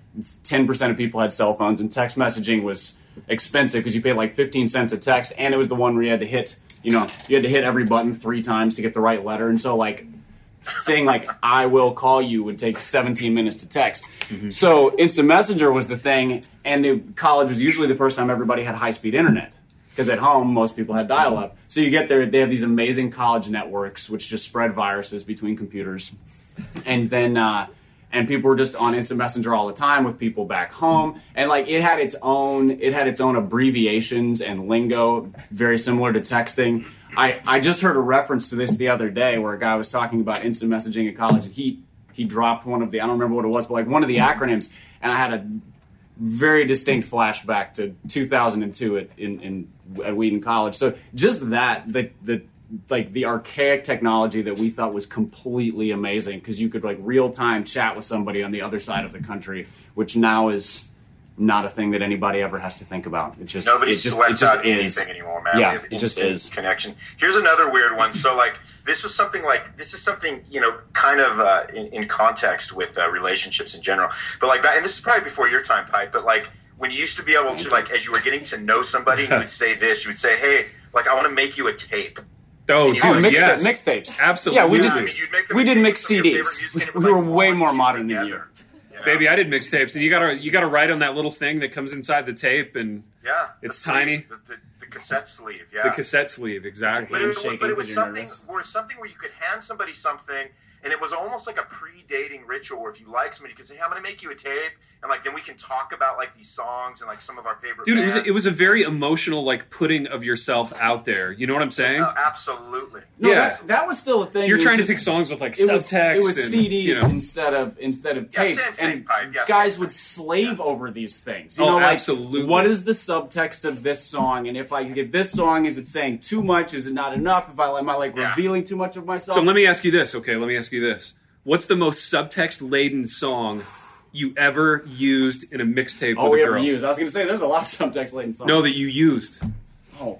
ten percent of people had cell phones, and text messaging was expensive because you paid like fifteen cents a text, and it was the one where you had to hit, you know, you had to hit every button three times to get the right letter. And so like saying like, I will call you would take seventeen minutes to text. Mm-hmm. So Instant Messenger was the thing, and it, college was usually the first time everybody had high-speed internet. Because at home, most people had dial-up. So you get there, they have these amazing college networks, which just spread viruses between computers. And then, uh, and people were just on Instant Messenger all the time with people back home. And like, it had its own, it had its own abbreviations and lingo, very similar to texting. I, I just heard a reference to this the other day where a guy was talking about instant messaging at college, and he, he dropped one of the, I don't remember what it was, but like one of the acronyms, and I had a very distinct flashback to two thousand two at, in, in, at Wheaton College. So just that, the, the, like the archaic technology that we thought was completely amazing, because you could like real time chat with somebody on the other side of the country, which now is not a thing that anybody ever has to think about. It just Nobody it just, sweats it just out is. anything anymore, man. Yeah, We have it just instant is. connection. Here's another weird one. So, like, this was something like this is something you know, kind of uh, in, in context with uh, relationships in general. But like, and this is probably before your time, Pipe. But like, when you used to be able to, like, as you were getting to know somebody, you would say this. You would say, "Hey, like, I want to make you a tape." Oh, Oh, dude, mixtape- yes. mixtapes. Absolutely. Yeah, we Yeah, just I mean, you'd make them we a didn't tape mix of some of your C Ds. favorite music, and it We would, were like, way bond more you modern than you. together, you know? Baby, I did mixtapes, and you gotta you gotta write on that little thing that comes inside the tape, and Yeah, It's the sleeve, tiny. The, the, the cassette sleeve. Yeah, the cassette sleeve, exactly. But it, was- Shaking but it was because you're something, nervous. or something where you could hand somebody something, and it was almost like a pre-dating ritual. Where if you like somebody, you could say, "Hey, I'm going to make you a tape," and like then we can talk about like these songs and like some of our favorite. Dude, it was bands. it was a very emotional like putting of yourself out there. You know what I'm saying? Oh, absolutely. No, Yeah. that, that was still a thing. You're It was trying to just- pick songs with like It was, subtext. it was and, C Ds you know. instead of instead of Yeah, tapes, same thing, and Pipe. Yeah, guys same would thing. slave Yeah. over these things. You Oh, know, like, absolutely. what is the subtext of this song? And if I if this song is it saying too much? Is it not enough? If I am I like Yeah. revealing too much of myself? So let me ask you this, okay? Let me ask you this. What's the most subtext-laden song you ever used in a mixtape oh, with we a ever girl? use. I was going to say there's a lot of subtext laden songs. No, that you used. oh,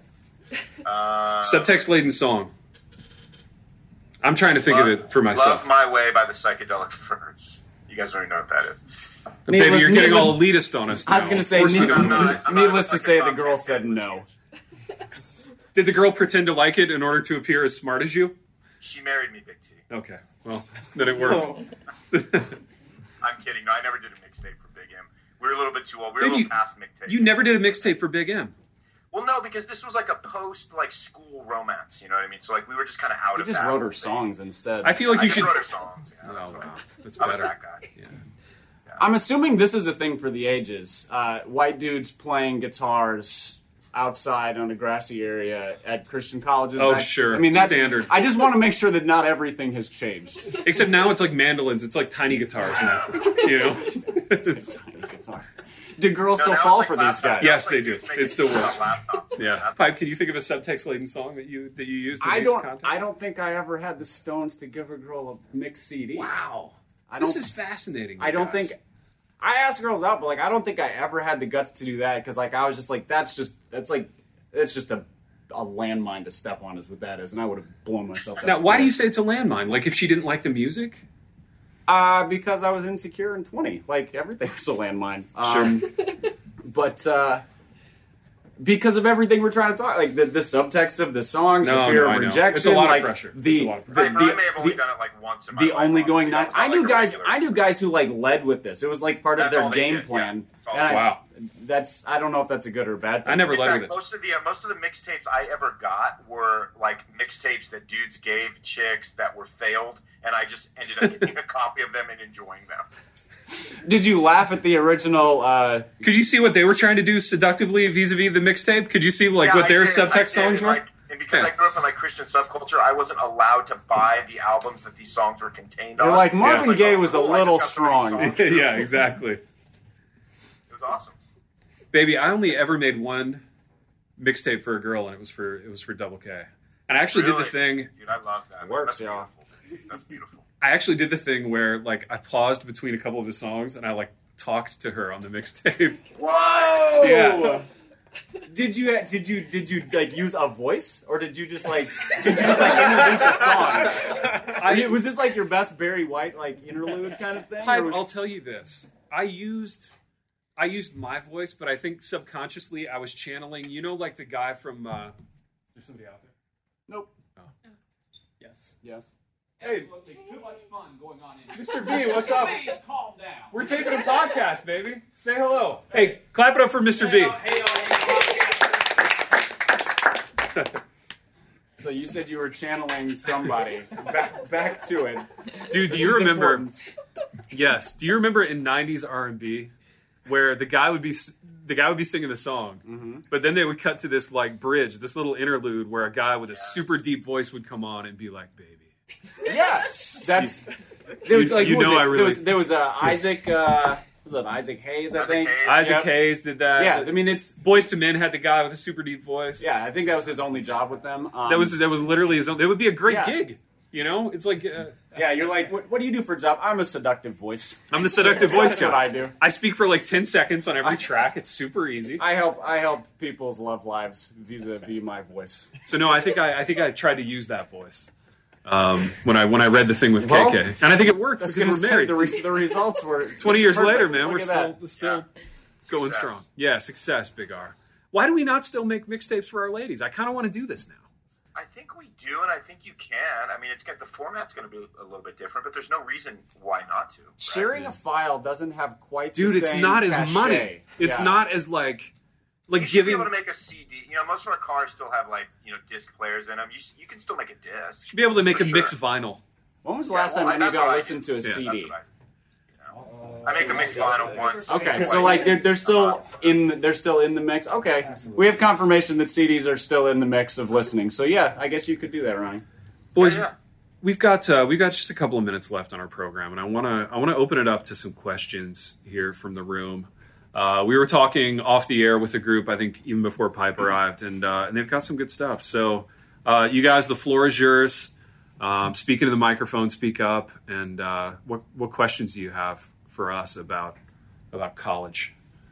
Uh, Subtext-laden song. I'm trying to think of it for myself. Love My Way by the Psychedelic Furs. You guys already know what that is. Baby, Needless- you're getting needless- all elitist on us now. I was gonna say, Of course we need- don't I'm know not, this. I'm not Needless a to say, the psychedelic girl fan. said no. Did the girl pretend to like it in order to appear as smart as you? She married me, Big T. Okay, well, then it worked. I'm kidding. No, I never did a mixtape for Big M. We were a little bit too old. We were Maybe a you, little past mixtape. You never did a mixtape for Big M. Well, no, because this was like a post like school romance. You know what I mean? So like we were just kind of out You of just that wrote her thing. songs instead. I feel like I you just should. wrote her songs. Yeah, Oh that's what wow, I- that's I was better. that guy. Yeah. I'm assuming this is a thing for the ages. Uh, white dudes playing guitars outside on a grassy area at Christian colleges. Oh, That- sure. I mean, that, Standard. I just want to make sure that not everything has changed. Except now it's like mandolins. It's like tiny guitars now. You know. Tiny guitars. Do girls No, still now fall it's for like these laptops. guys? Yes, It's they like do. dudes making It still music works. on laptops. Yeah. Pipe, can you think of a subtext-laden song that you that you used in I these don't. contests? I don't think I ever had the stones to give a girl a mixed C D. Wow. I This don't- is fascinating. I you don't guys. think. I asked girls out, but like I don't think I ever had the guts to do that because like I was just like that's just that's like it's just a a landmine to step on is what that is, and I would have blown myself. Now, out. why do you say it's a landmine? Like, if she didn't like the music? Uh, because I was insecure and twenty. Like everything was a landmine. Um, but uh, because of everything we're trying to talk, like the, the subtext of the songs, No, the fear no, I of know. rejection, It's a lot of like pressure. the It's a lot of the, pressure. Piper, the, I may have only the- done it like once in my the life. only honestly. going night. That's not I knew like a guys. regular- I knew guys who like led with this. It was like part of That's their all they game did, yeah. plan. That's all And I- Wow. That's I don't know if that's a good or a bad thing. I never In led fact, with it. most of the uh, most of the mixtapes I ever got were like mixtapes that dudes gave chicks that were failed, and I just ended up getting a copy of them and enjoying them. Did you laugh at the original? Uh, Could you see what they were trying to do seductively vis-a-vis the mixtape? Could you see like Yeah, what I their did, I subtext did, songs and, were? like, and because Yeah. I grew up in like Christian subculture, I wasn't allowed to buy the albums that these songs were contained You're on. like, I Marvin like, Gaye oh, was a cool, I just little got some of these strong. songs. Yeah, exactly. It was awesome. Baby, I only ever made one mixtape for a girl, and it was for it was for Double K. And I actually Really? did the thing. Dude, I love that. man. Works, That's y'all. beautiful. That's beautiful. I actually did the thing where like I paused between a couple of the songs, and I like talked to her on the mixtape. Whoa! Yeah. Did you did you did you like use a voice or did you just like did you just like introduce a song? I mean, was this like your best Barry White like interlude kind of thing? Pipe, or was- I'll tell you this. I used I used my voice, but I think subconsciously I was channeling, you know, like the guy from uh there's somebody out there. Nope. Yes. Yes. Hey, Too much fun going on in here. Mister B, what's up? Please calm down. We're taking a podcast, baby. Say hello. Hey, clap it up for Mister B. Hey, y'all, hey, y'all. So you said you were channeling somebody. back back to it. Dude, do This you is remember important. Yes. Do you remember in nineties R and B where the guy would be the guy would be singing the song, Mm-hmm. but then they would cut to this like bridge, this little interlude where a guy with a Yes. super deep voice would come on and be like, "Baby." Yeah, that's. There was You- like you who was know it? I really- there was, there was uh, Isaac. Uh, was it Isaac Hayes? I Isaac think. Hayes. Isaac Yep. Hayes did that. Yeah, I mean it's. Boys to Men had the guy with a super deep voice. Yeah, I think that was his only job with them. Um, That was that was literally his own. It would be a great Yeah. gig. You know, it's like uh, Yeah, you're like, what, what do you do for a job? I'm a seductive voice. I'm the seductive voice That's guy. what I do. I speak for like ten seconds on every track. It's super easy. I help. I help people's love lives vis-a-vis my voice. So no, I think I, I think I tried to use that voice um, when I when I read the thing with Well, K K, and I think it worked That's because gonna we're say married. the, re- the results were Twenty years perfect. later, man, Look we're at still that. we're still Yeah. going Success. strong. Yeah, success, Big R. Why do we not still make mixtapes for our ladies? I kind of want to do this now. I think we do, and I think you can. I mean, it's got, the format's going to be a little bit different, but there's no reason why not to. Right? Sharing a file doesn't have quite Dude, the it's same not as cachet. money. It's Yeah. not as like like You should giving. be able to make a C D. You know, most of our cars still have like you know disc players in them. You you can still make a disc. should be able to make For a sure. mixed vinyl. When was the Yeah, last well, time any of that's y'all what I listened do. to a Yeah. C That's D? what I, I make a mixed vinyl once. Okay, twice. so like they're, they're still in they're still in the mix. Okay, we have confirmation that C Ds are still in the mix of listening. So yeah, I guess you could do that, Ronnie. Boys, Yeah, yeah. we've got uh, we've got just a couple of minutes left on our program, and I want to I want to open it up to some questions here from the room. Uh, we were talking off the air with the group, I think, even before Pipe arrived, and uh, and they've got some good stuff. So, uh, you guys, the floor is yours. Um, speak into the microphone, speak up, and uh, what what questions do you have for us about about college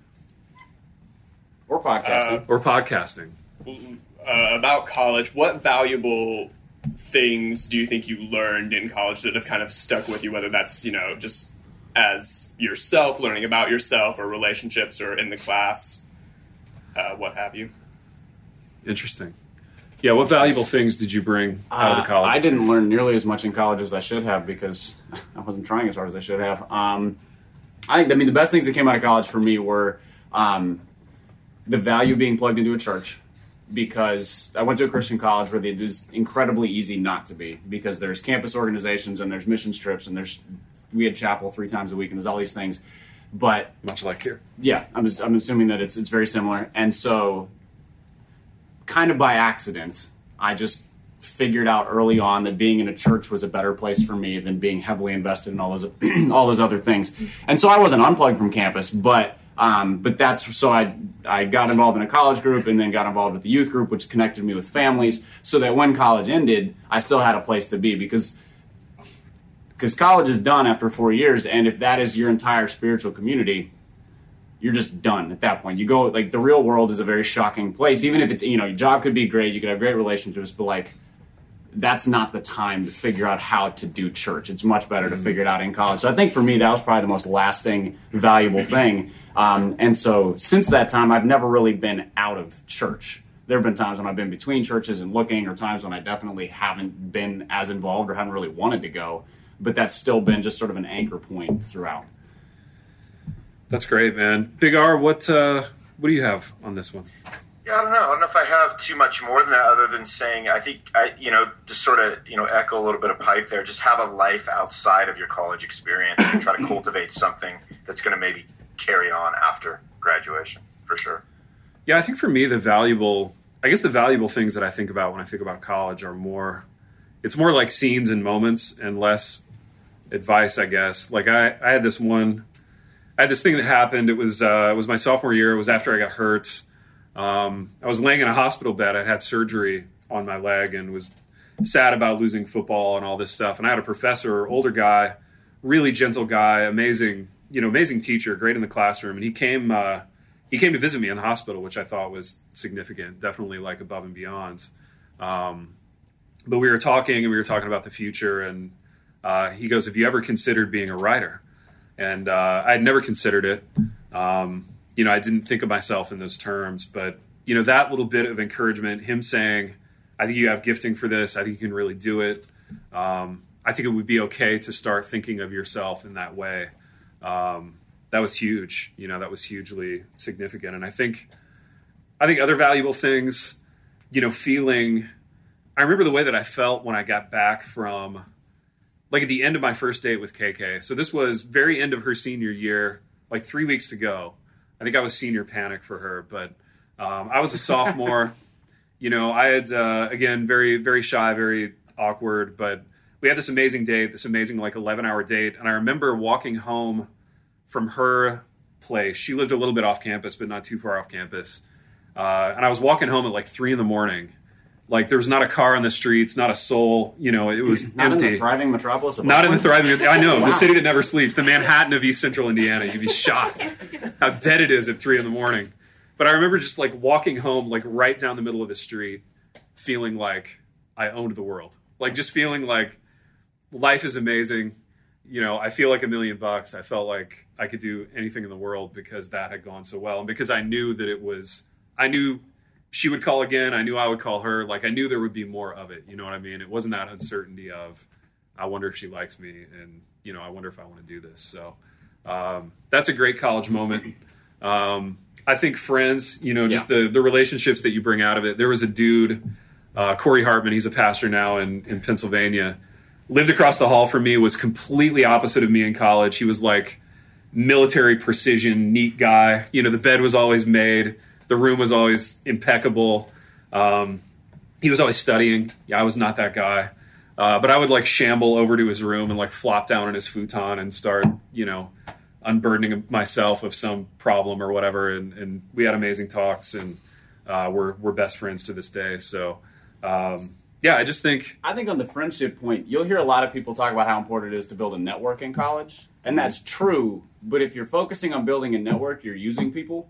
Or podcasting. or podcasting? uh, about college, what valuable things do you think you learned in college that have kind of stuck with you, whether that's, you know, just as yourself, learning about yourself, or relationships, or in the class, uh, what have you? Interesting. Yeah, what valuable things did you bring out of the college? Uh, I didn't learn nearly as much in college as I should have because I wasn't trying as hard as I should have. Um, I think, I mean, the best things that came out of college for me were um, the value of being plugged into a church, because I went to a Christian college where it was incredibly easy not to be, because there's campus organizations and there's mission trips and there's we had chapel three times a week and there's all these things. But much like here. Yeah, I'm, just, I'm assuming that it's it's very similar. And so kind of by accident, I just figured out early on that being in a church was a better place for me than being heavily invested in all those all those other things. And so I wasn't unplugged from campus, but um, but that's so I I got involved in a college group and then got involved with the youth group, which connected me with families, so that when college ended, I still had a place to be, because because college is done after four years, and if that is your entire spiritual community, you're just done at that point. You go, like, the real world is a very shocking place. Even if it's, you know, your job could be great, you could have great relationships, but, like, that's not the time to figure out how to do church. It's much better to figure it out in college. So I think for me, that was probably the most lasting, valuable thing. Um, and so since that time, I've never really been out of church. There have been times when I've been between churches and looking, or times when I definitely haven't been as involved or haven't really wanted to go. But that's still been just sort of an anchor point throughout. That's great, man. Big R, what uh, what do you have on this one? Yeah, I don't know. I don't know if I have too much more than that, other than saying I think I, you know, just sort of, you know, echo a little bit of Pipe there. Just have a life outside of your college experience and try to cultivate something that's going to maybe carry on after graduation, for sure. Yeah, I think for me, the valuable, I guess the valuable things that I think about when I think about college are more, it's more like scenes and moments and less advice, I guess. Like I, I had this one, I had this thing that happened. It was, uh, it was my sophomore year. It was after I got hurt. Um, I was laying in a hospital bed. I'd had surgery on my leg and was sad about losing football and all this stuff. And I had a professor, older guy, really gentle guy, amazing, you know, amazing teacher, great in the classroom. And he came, uh, he came to visit me in the hospital, which I thought was significant, definitely like above and beyond. Um, but we were talking and we were talking about the future, and uh, he goes, "Have you ever considered being a writer?" And uh, I had never considered it. Um, you know, I didn't think of myself in those terms, but, you know, that little bit of encouragement, him saying, "I think you have gifting for this. I think you can really do it. Um, I think it would be okay to start thinking of yourself in that way." Um, that was huge. You know, that was hugely significant. And I think, I think other valuable things, you know, feeling, I remember the way that I felt when I got back from, like, at the end of my first date with K K. So this was very end of her senior year, like three weeks to go. I think I was senior panic for her, but um, I was a sophomore. You know, I had, uh, again, very, very shy, very awkward, but we had this amazing date, this amazing, like, eleven-hour date. And I remember walking home from her place. She lived a little bit off campus, but not too far off campus. Uh, and I was walking home at, like, three in the morning. Like, there was not a car on the streets, not a soul. You know, it was not empty. in the thriving metropolis of Not in the Oakland? thriving, I know, Wow. the city that never sleeps, the Manhattan of East Central Indiana. You'd be shocked how dead it is at three in the morning. But I remember just, like, walking home, like, right down the middle of the street, feeling like I owned the world. Like, just feeling like life is amazing. You know, I feel like a million bucks. I felt like I could do anything in the world because that had gone so well. And because I knew that it was, I knew she would call again. I knew I would call her. Like, I knew there would be more of it. You know what I mean? It wasn't that uncertainty of, I wonder if she likes me, and, you know, I wonder if I want to do this. So um, that's a great college moment. Um, I think friends, you know, just Yeah. the, the relationships that you bring out of it. There was a dude, uh, Corey Hartman, he's a pastor now in, in Pennsylvania, lived across the hall from me, was completely opposite of me in college. He was like military precision, neat guy. You know, the bed was always made. The room was always impeccable. Um, he was always studying. Yeah, I was not that guy. Uh, but I would, like, shamble over to his room and, like, flop down on his futon and start, you know, unburdening myself of some problem or whatever. And, and we had amazing talks, and uh, we're, we're best friends to this day. So, um, yeah, I just think... I think on the friendship point, you'll hear a lot of people talk about how important it is to build a network in college. And that's true. But if you're focusing on building a network, you're using people.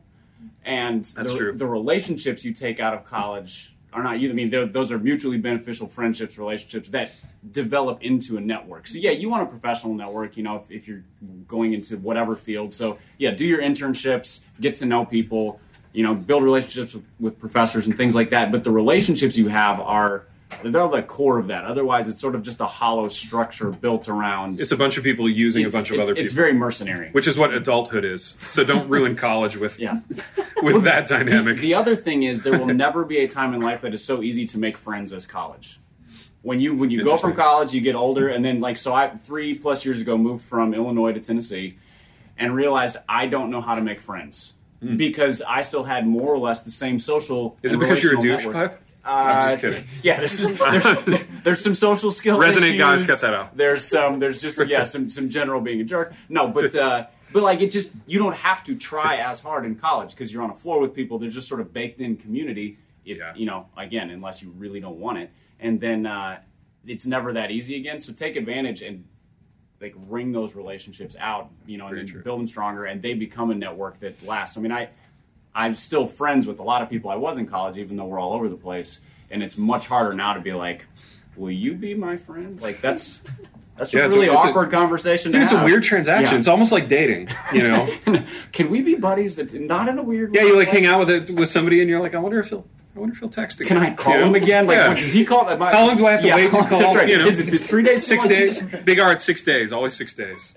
And That's the, true. the relationships you take out of college are not you. I mean, those are mutually beneficial friendships, relationships that develop into a network. So, yeah, you want a professional network, you know, if, if you're going into whatever field. So, yeah, do your internships, get to know people. you know, build relationships with, with professors and things like that. But the relationships you have are, they're the core of that. Otherwise, it's sort of just a hollow structure built around. It's a bunch of people using a it's, bunch of it's, other people. It's very mercenary. Which is what adulthood is. So don't ruin college with Yeah. with that dynamic. The other thing is there will never be a time in life that is so easy to make friends as college. When you when you go from Interesting. college, you get older, and then like so, I three plus years ago moved from Illinois to Tennessee, and realized I don't know how to make friends because I still had more or less the same social. Is it and because you're a relational douche network. pipe? Uh, I'm just kidding. Yeah, there's just there's, there's some social skill Resonant issues. guys, cut that out. There's some there's just yeah some some general being a jerk. No, but uh, but like it just you don't have to try as hard in college because you're on a floor with people. They're just sort of baked in community. If Yeah. you know again, unless you really don't want it, and then uh, it's never that easy again. So take advantage and like wring those relationships out. You know, and Very then true. build them stronger, and they become a network that lasts. I mean, I I'm still friends with a lot of people I was in college, even though we're all over the place. And it's much harder now to be like, will you be my friend? Like, that's that's Yeah, a it's a- really it's a- awkward conversation Dude, to it's a have. weird transaction. Yeah. It's almost like dating, you know? Can we be buddies that's not in a weird Yeah, way? you like hang out with it with somebody and you're like, I wonder if he'll I wonder if he'll text again. Can I call You know? him again? Like, Yeah. what, does he call? Am I, How long do I have to yeah, wait to call? That's right. You know? Is it is three days? Six days? Big R, it's six days. Always six days.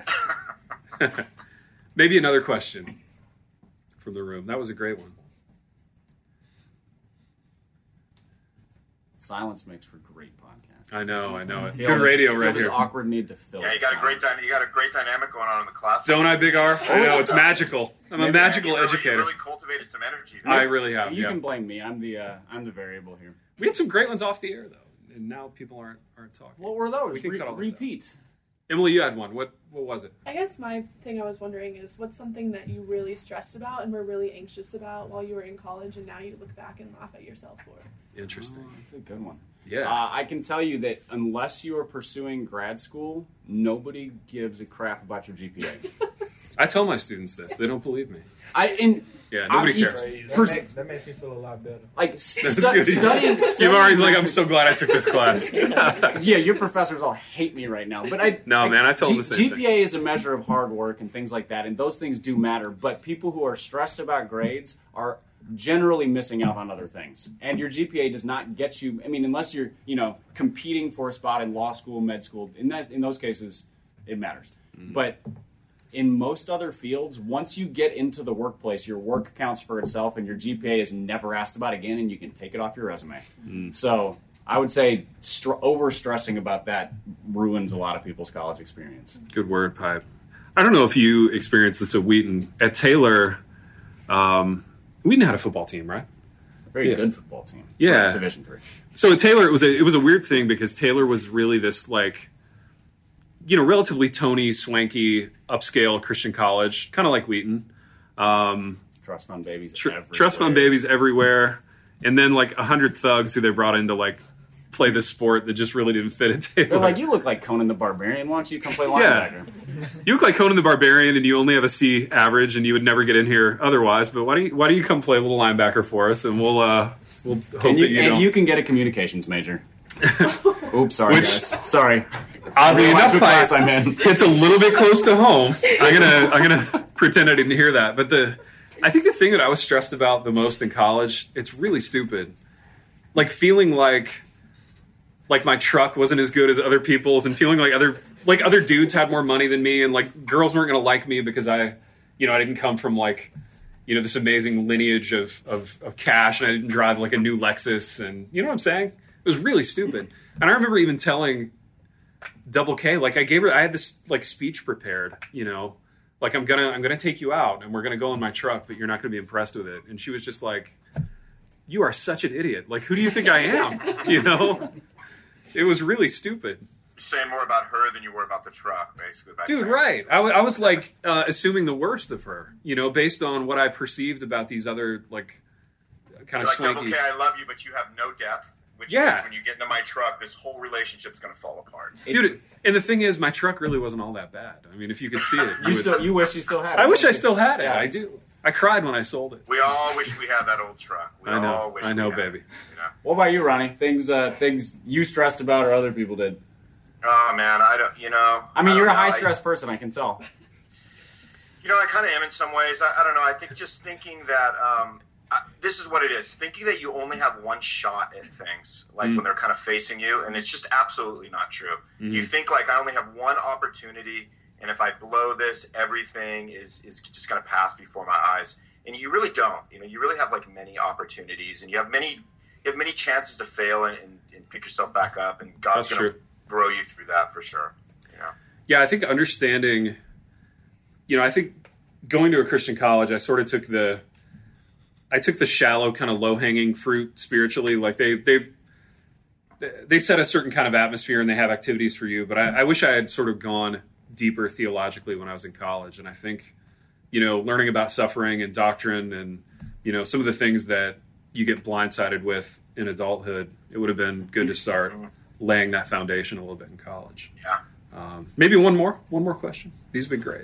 Maybe another question from the room. That was a great one. Silence makes for great podcast. I know, I know it. Feel Good this- radio feel right this here. awkward need to fill. Yeah, you with got a great silence. dy- you got a great dynamic going on in the class. Don't I, Big R? I know, it's Yeah. magical. I'm a Maybe- magical you really, educator. You really cultivated some energy. I really have, You yeah. can blame me. I'm the uh, I'm the variable here. We had some great ones off the air, though, and now people aren't aren't talking. What were those? We can Re- cut all this out. repeat. Emily, you had one. What what was it? I guess my thing I was wondering is what's something that you really stressed about and were really anxious about while you were in college and now you look back and laugh at yourself for? Interesting. Oh, that's a good one. Yeah. Uh, I can tell you that unless you are pursuing grad school, nobody gives a crap about your G P A. I tell my students this. They don't believe me. I in Yeah, nobody I'm- cares. That, Pers- makes, that makes me feel a lot better. like stu- That's studying, good. studying. Yamari's like, I'm so glad I took this class. Yeah, your professors all hate me right now. But I No, man, I tell them the same G P A is a measure of hard work and things like that, and those things do matter. But people who are stressed about grades are generally missing out on other things. And your G P A does not get you. I mean, unless you're, you know, competing for a spot in law school, med school. In that, in those cases, it matters. Mm-hmm. But in most other fields, once you get into the workplace, your work counts for itself, and your G P A is never asked about again, and you can take it off your resume. Mm. So I would say str- over stressing about that ruins a lot of people's college experience. Good word, Pipe. I don't know if you experienced this at Wheaton. At Taylor, um, Wheaton had a football team, right? A very Yeah. good football team. for Yeah. Division three. So at Taylor, it was a, it was a weird thing because Taylor was really this like, you know, relatively Tony, swanky, upscale Christian college, kind of like Wheaton. Um, Trust fund babies. tr- everywhere. trust fund babies everywhere, and then like a hundred thugs who they brought in to like play this sport that just really didn't fit at Taylor. They're like, you look like Conan the Barbarian. Why don't you come play Yeah. linebacker? You look like Conan the Barbarian, and you only have a C average, and you would never get in here otherwise. But why do you why do you come play a little linebacker for us, and we'll uh, we'll hope And, you, that you and don't. you can get a communications major. Oops, sorry Which- guys. Sorry. Oddly Watch enough, what class Pipe, I'm in. it's a little bit close to home. I'm gonna I'm gonna pretend I didn't hear that. But the I think the thing that I was stressed about the most in college, it's really stupid. Like feeling like like my truck wasn't as good as other people's, and feeling like other like other dudes had more money than me, and like girls weren't gonna like me because I you know I didn't come from like you know this amazing lineage of of, of cash, and I didn't drive like a new Lexus, and you know what I'm saying? It was really stupid. And I remember even telling Double K, like I gave her, I had this like speech prepared, you know, like I'm gonna, I'm gonna take you out, and we're gonna go in my truck, but you're not gonna be impressed with it. And she was just like, "You are such an idiot. Like, who do you think I am?" You know, it was really stupid, You're saying more about her than you were about the truck, basically. By dude. saying Right? I, w- I was like uh, assuming the worst of her, you know, based on what I perceived about these other like kind You're of like, Double swanky. K, I love you, but you have no depth. Which Yeah. means when you get into my truck, this whole relationship's going to fall apart. Dude, and the thing is, my truck really wasn't all that bad. I mean, if you could see it, You would- still, you wish you still had it. I wish I still had it. Yeah. I do. I cried when I sold it. We all wish we had that old truck. We I know. all wish I know, we had baby. It, you know? What about you, Ronnie? Things, uh, things you stressed about or other people did? Oh man, I don't. You know. I mean, don't you're a know. high I- stress person. I can tell. You know, I kind of am in some ways. I, I don't know. I think just thinking that, um, uh, this is what it is. Thinking that you only have one shot at things, like Mm. when they're kind of facing you, and it's just absolutely not true. Mm. You think like I only have one opportunity, and if I blow this, everything is is just going to pass before my eyes. And you really don't. You know, you really have like many opportunities, and you have many you have many chances to fail and, and, and pick yourself back up, and God's That's going true. to grow you through that for sure. You know? Yeah, I think understanding, you know, I think going to a Christian college, I sort of took the, I took the shallow kind of low hanging fruit spiritually. Like they, they, they set a certain kind of atmosphere and they have activities for you. But I, I wish I had sort of gone deeper theologically when I was in college. And I think, you know, learning about suffering and doctrine and, you know, some of the things that you get blindsided with in adulthood, it would have been good to start laying that foundation a little bit in college. Yeah. Um, maybe one more, one more question. These have been great.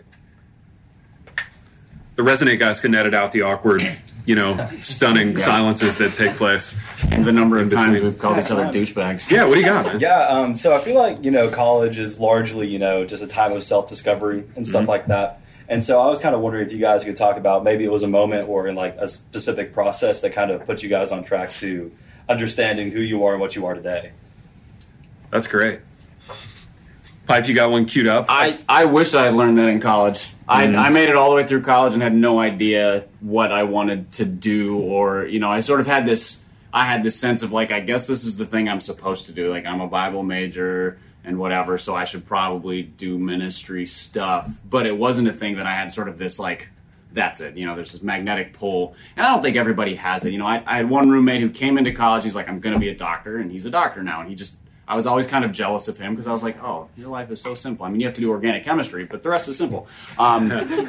The Resonate guys can edit out the awkward, you know, stunning silences that take place. And the number of In between. times we've called each other douchebags. Yeah, what do you got, man? Yeah, um, so I feel like, you know, college is largely, you know, just a time of self-discovery and stuff Mhm. like that. And so I was kind of wondering if you guys could talk about maybe it was a moment or in like a specific process that kind of put you guys on track to understanding who you are and what you are today. That's great. Pipe, you got one queued up? I, I wish I had learned that in college. I, Mhm. I made it all the way through college and had no idea what I wanted to do, or, you know, I sort of had this, I had this sense of like, I guess this is the thing I'm supposed to do. Like, I'm a Bible major and whatever, so I should probably do ministry stuff. But it wasn't a thing that I had sort of this like, that's it. You know, there's this magnetic pull. And I don't think everybody has it. You know, I, I had one roommate who came into college, he's like, I'm going to be a doctor, and he's a doctor now. And he just, I was always kind of jealous of him because I was like, oh, your life is so simple. I mean, you have to do organic chemistry, but the rest is simple. Um,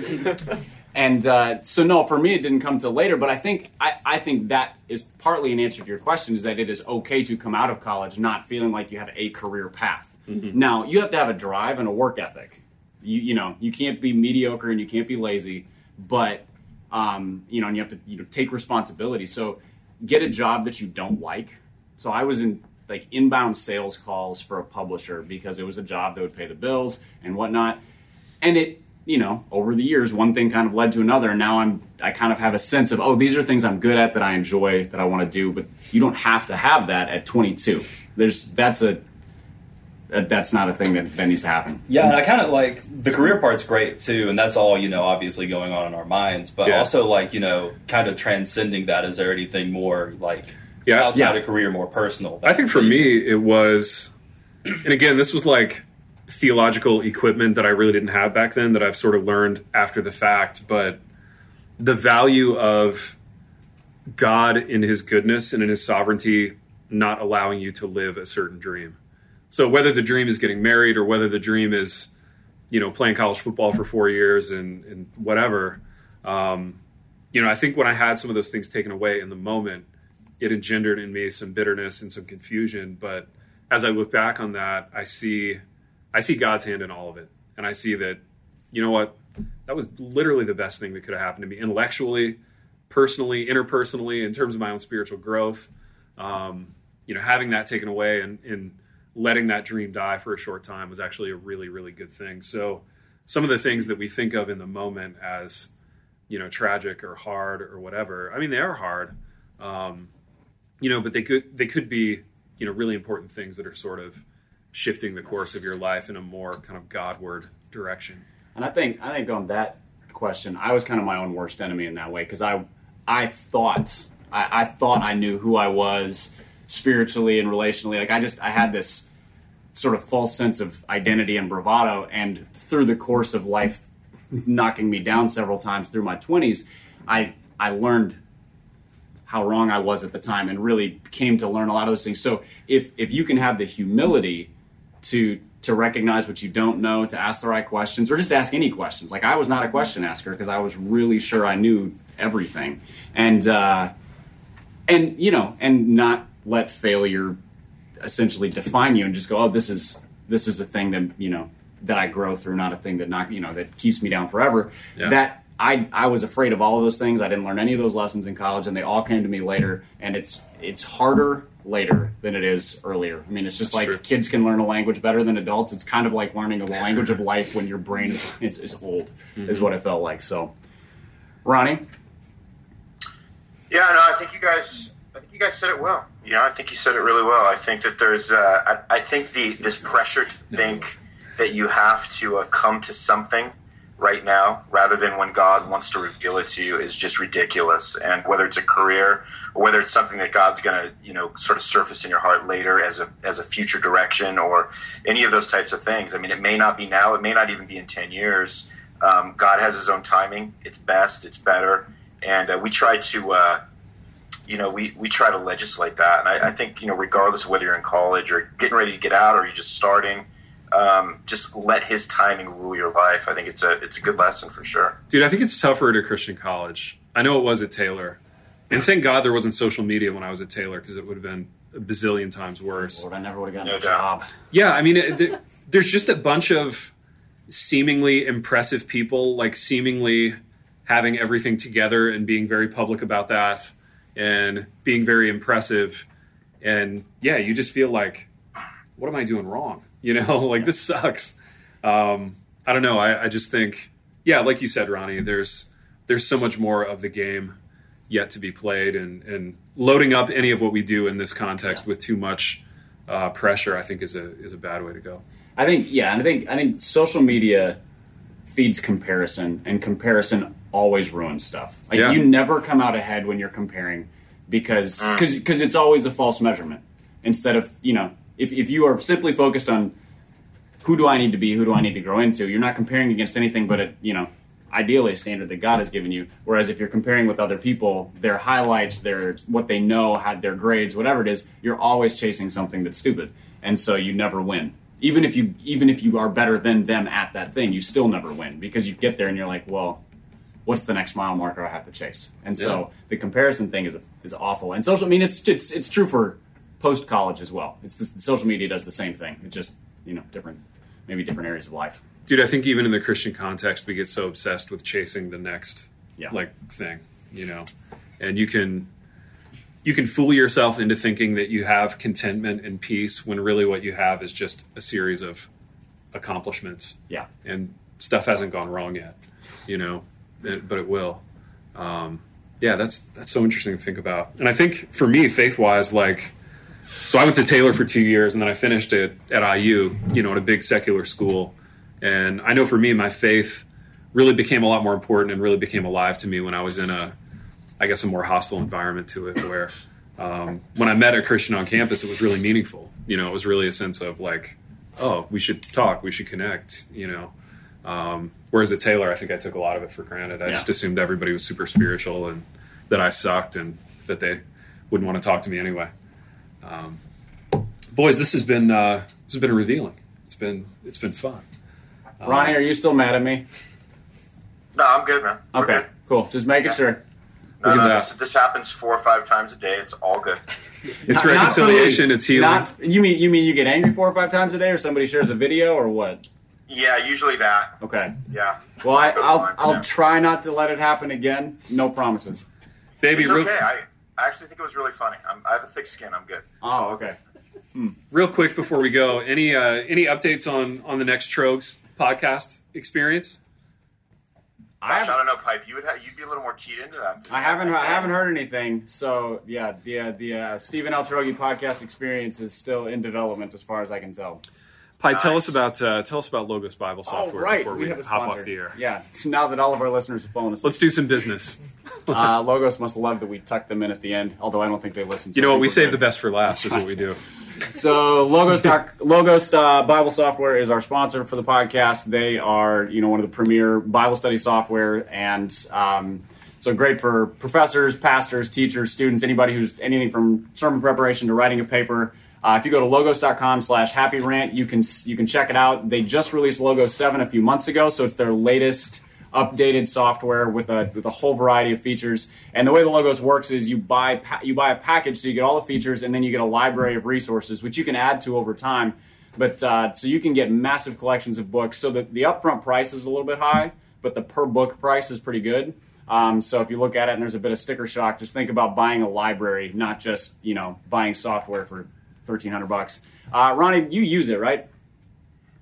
and uh, so, no, for me, it didn't come till later. But I think I, I think that is partly an answer to your question, is that it is okay to come out of college not feeling like you have a career path. Mm-hmm. Now, you have to have a drive and a work ethic. You, you know, you can't be mediocre and you can't be lazy, but, um, you know, and you have to you know, take responsibility. So get a job that you don't like. So I was in like inbound sales calls for a publisher because it was a job that would pay the bills and whatnot. And it, you know, over the years, one thing kind of led to another. And now I'm, I kind of have a sense of, oh, these are things I'm good at, that I enjoy, that I want to do. But you don't have to have that at twenty-two. There's, that's a, that's not a thing that, that needs to happen. Yeah, and I kind of like the career part's great too, and that's all, you know, obviously going on in our minds. But Yeah. also, like, you know, kind of transcending that. Is there anything more like Yeah. outside Yeah. of career, more personal? I think for me, it was, and again, this was like theological equipment that I really didn't have back then that I've sort of learned after the fact, but the value of God in his goodness and in his sovereignty not allowing you to live a certain dream. So whether the dream is getting married or whether the dream is, you know, playing college football for four years and, and whatever, um, you know, I think when I had some of those things taken away in the moment, it engendered in me some bitterness and some confusion. But as I look back on that, I see, I see God's hand in all of it. And I see that, you know what, that was literally the best thing that could have happened to me intellectually, personally, interpersonally, in terms of my own spiritual growth. Um, you know, having that taken away and, and letting that dream die for a short time was actually a really, really good thing. So some of the things that we think of in the moment as, you know, tragic or hard or whatever, I mean, they are hard. Um, You know, but they could they could be, you know, really important things that are sort of shifting the course of your life in a more kind of Godward direction. And I think I think on that question, I was kind of my own worst enemy in that way, because I I thought I, I thought I knew who I was spiritually and relationally. Like I just I had this sort of false sense of identity and bravado, and through the course of life knocking me down several times through my twenties, I I learned how wrong I was at the time, and really came to learn a lot of those things. So if if you can have the humility to to recognize what you don't know, to ask the right questions, or just ask any questions. Like I was not a question asker because I was really sure I knew everything, and uh, and you know, and not let failure essentially define you, and just go, oh, this is this is a thing that you know that I grow through, not a thing that not you know that keeps me down forever. Yeah. That I I was afraid of all of those things. I didn't learn any of those lessons in college, and they all came to me later. And it's it's harder later than it is earlier. I mean, it's just That's like true. kids can learn a language better than adults. It's kind of like learning a language of life when your brain is is, is old, Mm-hmm. is what it felt like. So, Ronnie, Yeah, no, I think you guys, I think you guys said it well. You know, I think you said it really well. I think that there's, uh, I, I think the this pressure to think that you have to uh, come to something right now rather than when God wants to reveal it to you is just ridiculous. And whether it's a career or whether it's something that God's going to, you know, sort of surface in your heart later as a as a future direction or any of those types of things. I mean, it may not be now. It may not even be in ten years. Um, God has his own timing. It's best. It's better. And uh, we try to, uh, you know, we, we try to legislate that. And I, I think, you know, regardless of whether you're in college or getting ready to get out or you're just starting, Um, just let his timing rule your life. I think it's a it's a good lesson for sure. Dude, I think it's tougher at a Christian college. I know it was at Taylor. And thank God there wasn't social media when I was at Taylor because it would have been a bazillion times worse. Lord, I never would have gotten No a doubt. job. Yeah, I mean, it, there, there's just a bunch of seemingly impressive people, like seemingly having everything together and being very public about that and being very impressive. And yeah, you just feel like, what am I doing wrong? You know, like this sucks. Um, I don't know. I, I just think, yeah, like you said, Ronnie, there's there's so much more of the game yet to be played, and, and loading up any of what we do in this context with too much uh, pressure, I think, is a is a bad way to go. I think, yeah, and I think I think social media feeds comparison, and comparison always ruins stuff. Like Yeah. you never come out ahead when you're comparing because because because it's always a false measurement. Instead of, you know, if if you are simply focused on who do I need to be, who do I need to grow into, you're not comparing against anything but a, you know, ideally a standard that God has given you. Whereas if you're comparing with other people, their highlights, their what they know, had their grades, whatever it is, you're always chasing something that's stupid, and so you never win. Even if you even if you are better than them at that thing, you still never win because you get there and you're like, well, what's the next mile marker I have to chase? And so Yeah. the comparison thing is is awful. And social, I mean, it's it's it's true for post college as well. It's the, social media does the same thing. It's just, you know, different, maybe different areas of life. Dude, I think even in the Christian context, we get so obsessed with chasing the next Yeah. like thing, you know, and you can you can fool yourself into thinking that you have contentment and peace when really what you have is just a series of accomplishments. Yeah. And stuff hasn't gone wrong yet, you know, it- but it will. Um, yeah, that's that's so interesting to think about. And I think for me, faith-wise, like, so I went to Taylor for two years, and then I finished it at I U, you know, at a big secular school. And I know for me, my faith really became a lot more important and really became alive to me when I was in a, I guess, a more hostile environment to it, where um, when I met a Christian on campus, it was really meaningful. You know, it was really a sense of like, oh, we should talk, we should connect, you know. Um, whereas at Taylor, I think I took a lot of it for granted. I Yeah. just assumed everybody was super spiritual and that I sucked and that they wouldn't want to talk to me anyway. Um, boys, this has been uh, this has been revealing. It's been it's been fun. Ronnie, are you still mad at me? No, I'm good, man. We're Okay, good. cool. Just making Yeah. sure. No, Look at no, that. this, this happens four or five times a day. It's all good. It's Not- not reconciliation. for me. It's healing. Not, you mean you mean you get angry four or five times a day, or somebody shares a video, or what? Yeah, usually that. Okay. Yeah. Well, I, Those I'll lines, I'll yeah. try not to let it happen again. No promises. Baby, It's real, okay. I, I actually think it was really funny. I'm, I have a thick skin. I'm good. Oh, okay. real quick before we go, any uh, any updates on on the next Trogs podcast experience? I Gosh, I have, don't know, Pipe. You would ha- you'd be a little more keyed into that. I haven't I haven't heard anything. So yeah, the uh, the uh, Stephen Altrogi podcast experience is still in development, as far as I can tell. Pi, tell us Nice. about uh, tell us about Logos Bible Software before we, have a hop sponsor. off the air. Yeah. Now that all of our listeners have fallen asleep, Let's do some business. uh, Logos must love that we tucked them in at the end. Although I don't think they listen. to You know it. what? We We're save the good. best for last. Is what we do. So Logos doc, Logos uh, Bible Software is our sponsor for the podcast. They are, you know, one of the premier Bible study software, and um, so great for professors, pastors, teachers, students, anybody who's anything from sermon preparation to writing a paper. Uh, if you go to logos.com slash happy rant, you can you can check it out. They just released Logos seven a few months ago, so it's their latest updated software with a with a whole variety of features. And the way the Logos works is you buy pa- you buy a package, so you get all the features, and then you get a library of resources, which you can add to over time. But uh, so you can get massive collections of books. So the, the upfront price is a little bit high, but the per book price is pretty good. Um, so if you look at it and there's a bit of sticker shock, just think about buying a library, not just, you know, buying software for thirteen hundred bucks. Uh, Ronnie, you use it, right?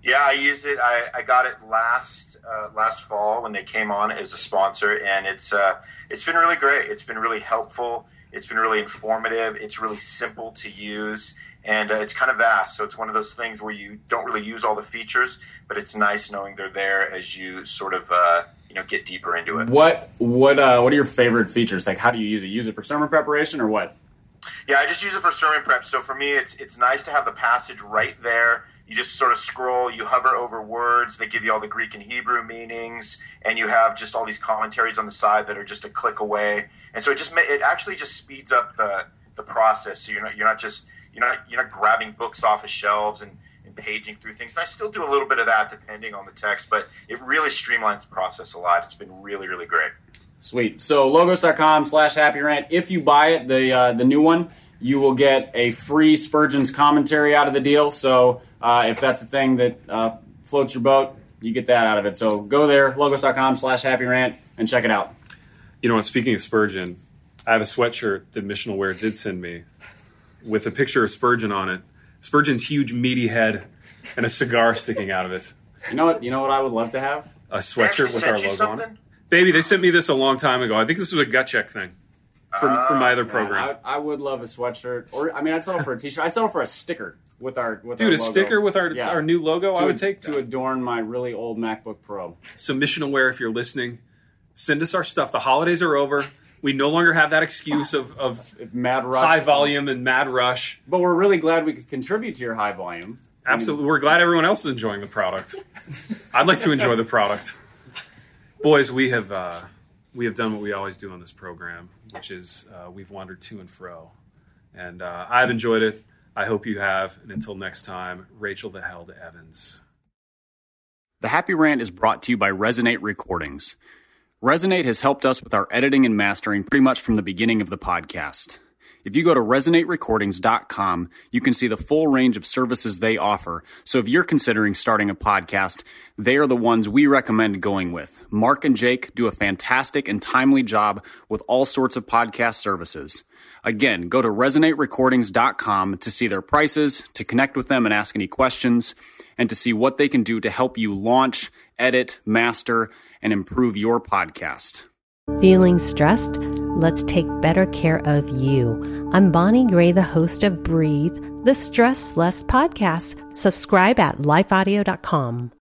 Yeah, I use it. I, I got it last uh, last fall when they came on as a sponsor, and it's uh, it's been really great. It's been really helpful. It's been really informative. It's really simple to use, and uh, it's kind of vast. So it's one of those things where you don't really use all the features, but it's nice knowing they're there as you sort of uh, you know get deeper into it. What what uh, what are your favorite features? Like, how do you use it? Use it for sermon preparation or what? Yeah, I just use it for sermon prep. So for me, it's it's nice to have the passage right there. You just sort of scroll, you hover over words, they give you all the Greek and Hebrew meanings, and you have just all these commentaries on the side that are just a click away. And so it just it actually just speeds up the the process. So you're not you're not just you're not you're not grabbing books off of shelves and, and paging through things. And I still do a little bit of that depending on the text, but it really streamlines the process a lot. It's been really, really great. Sweet. So logos.com slash happy rant. If you buy it, the uh, the new one, you will get a free Spurgeon's commentary out of the deal. So uh, if that's the thing that uh, floats your boat, you get that out of it. So go there, logos.com slash happy rant, and check it out. You know what? Speaking of Spurgeon, I have a sweatshirt that Missional Wear did send me with a picture of Spurgeon on it. Spurgeon's huge, meaty head and a cigar sticking out of it. You know what? You know what I would love to have? A sweatshirt with our Sent you logo on it. something? Baby, they sent me this a long time ago. I think this was a gut check thing from, from my other program. I, I would love a sweatshirt, or I mean, I'd settle for a T-shirt. I'd settle for a sticker with our with Dude, our a logo. sticker with our Yeah. our new logo, to I would ad- take to that. adorn my really old MacBook Pro. So Missional Wear, if you're listening, send us our stuff. The holidays are over. We no longer have that excuse of, of Mad rush, high volume and mad rush. but we're really glad we could contribute to your high volume. Absolutely. We're glad everyone else is enjoying the product. I'd like to enjoy the product. Boys, we have uh, we have done what we always do on this program, which is uh, we've wandered to and fro. And uh, I've enjoyed it. I hope you have. And until next time, Rachel the Hell to Evans. The Happy Rant is brought to you by Resonate Recordings. Resonate has helped us with our editing and mastering pretty much from the beginning of the podcast. If you go to resonate recordings dot com, you can see the full range of services they offer. So if you're considering starting a podcast, they are the ones we recommend going with. Mark and Jake do a fantastic and timely job with all sorts of podcast services. Again, go to resonate recordings dot com to see their prices, to connect with them and ask any questions, and to see what they can do to help you launch, edit, master, and improve your podcast. Feeling stressed? Let's take better care of you. I'm Bonnie Gray, the host of Breathe, the Stress Less podcast. Subscribe at life audio dot com.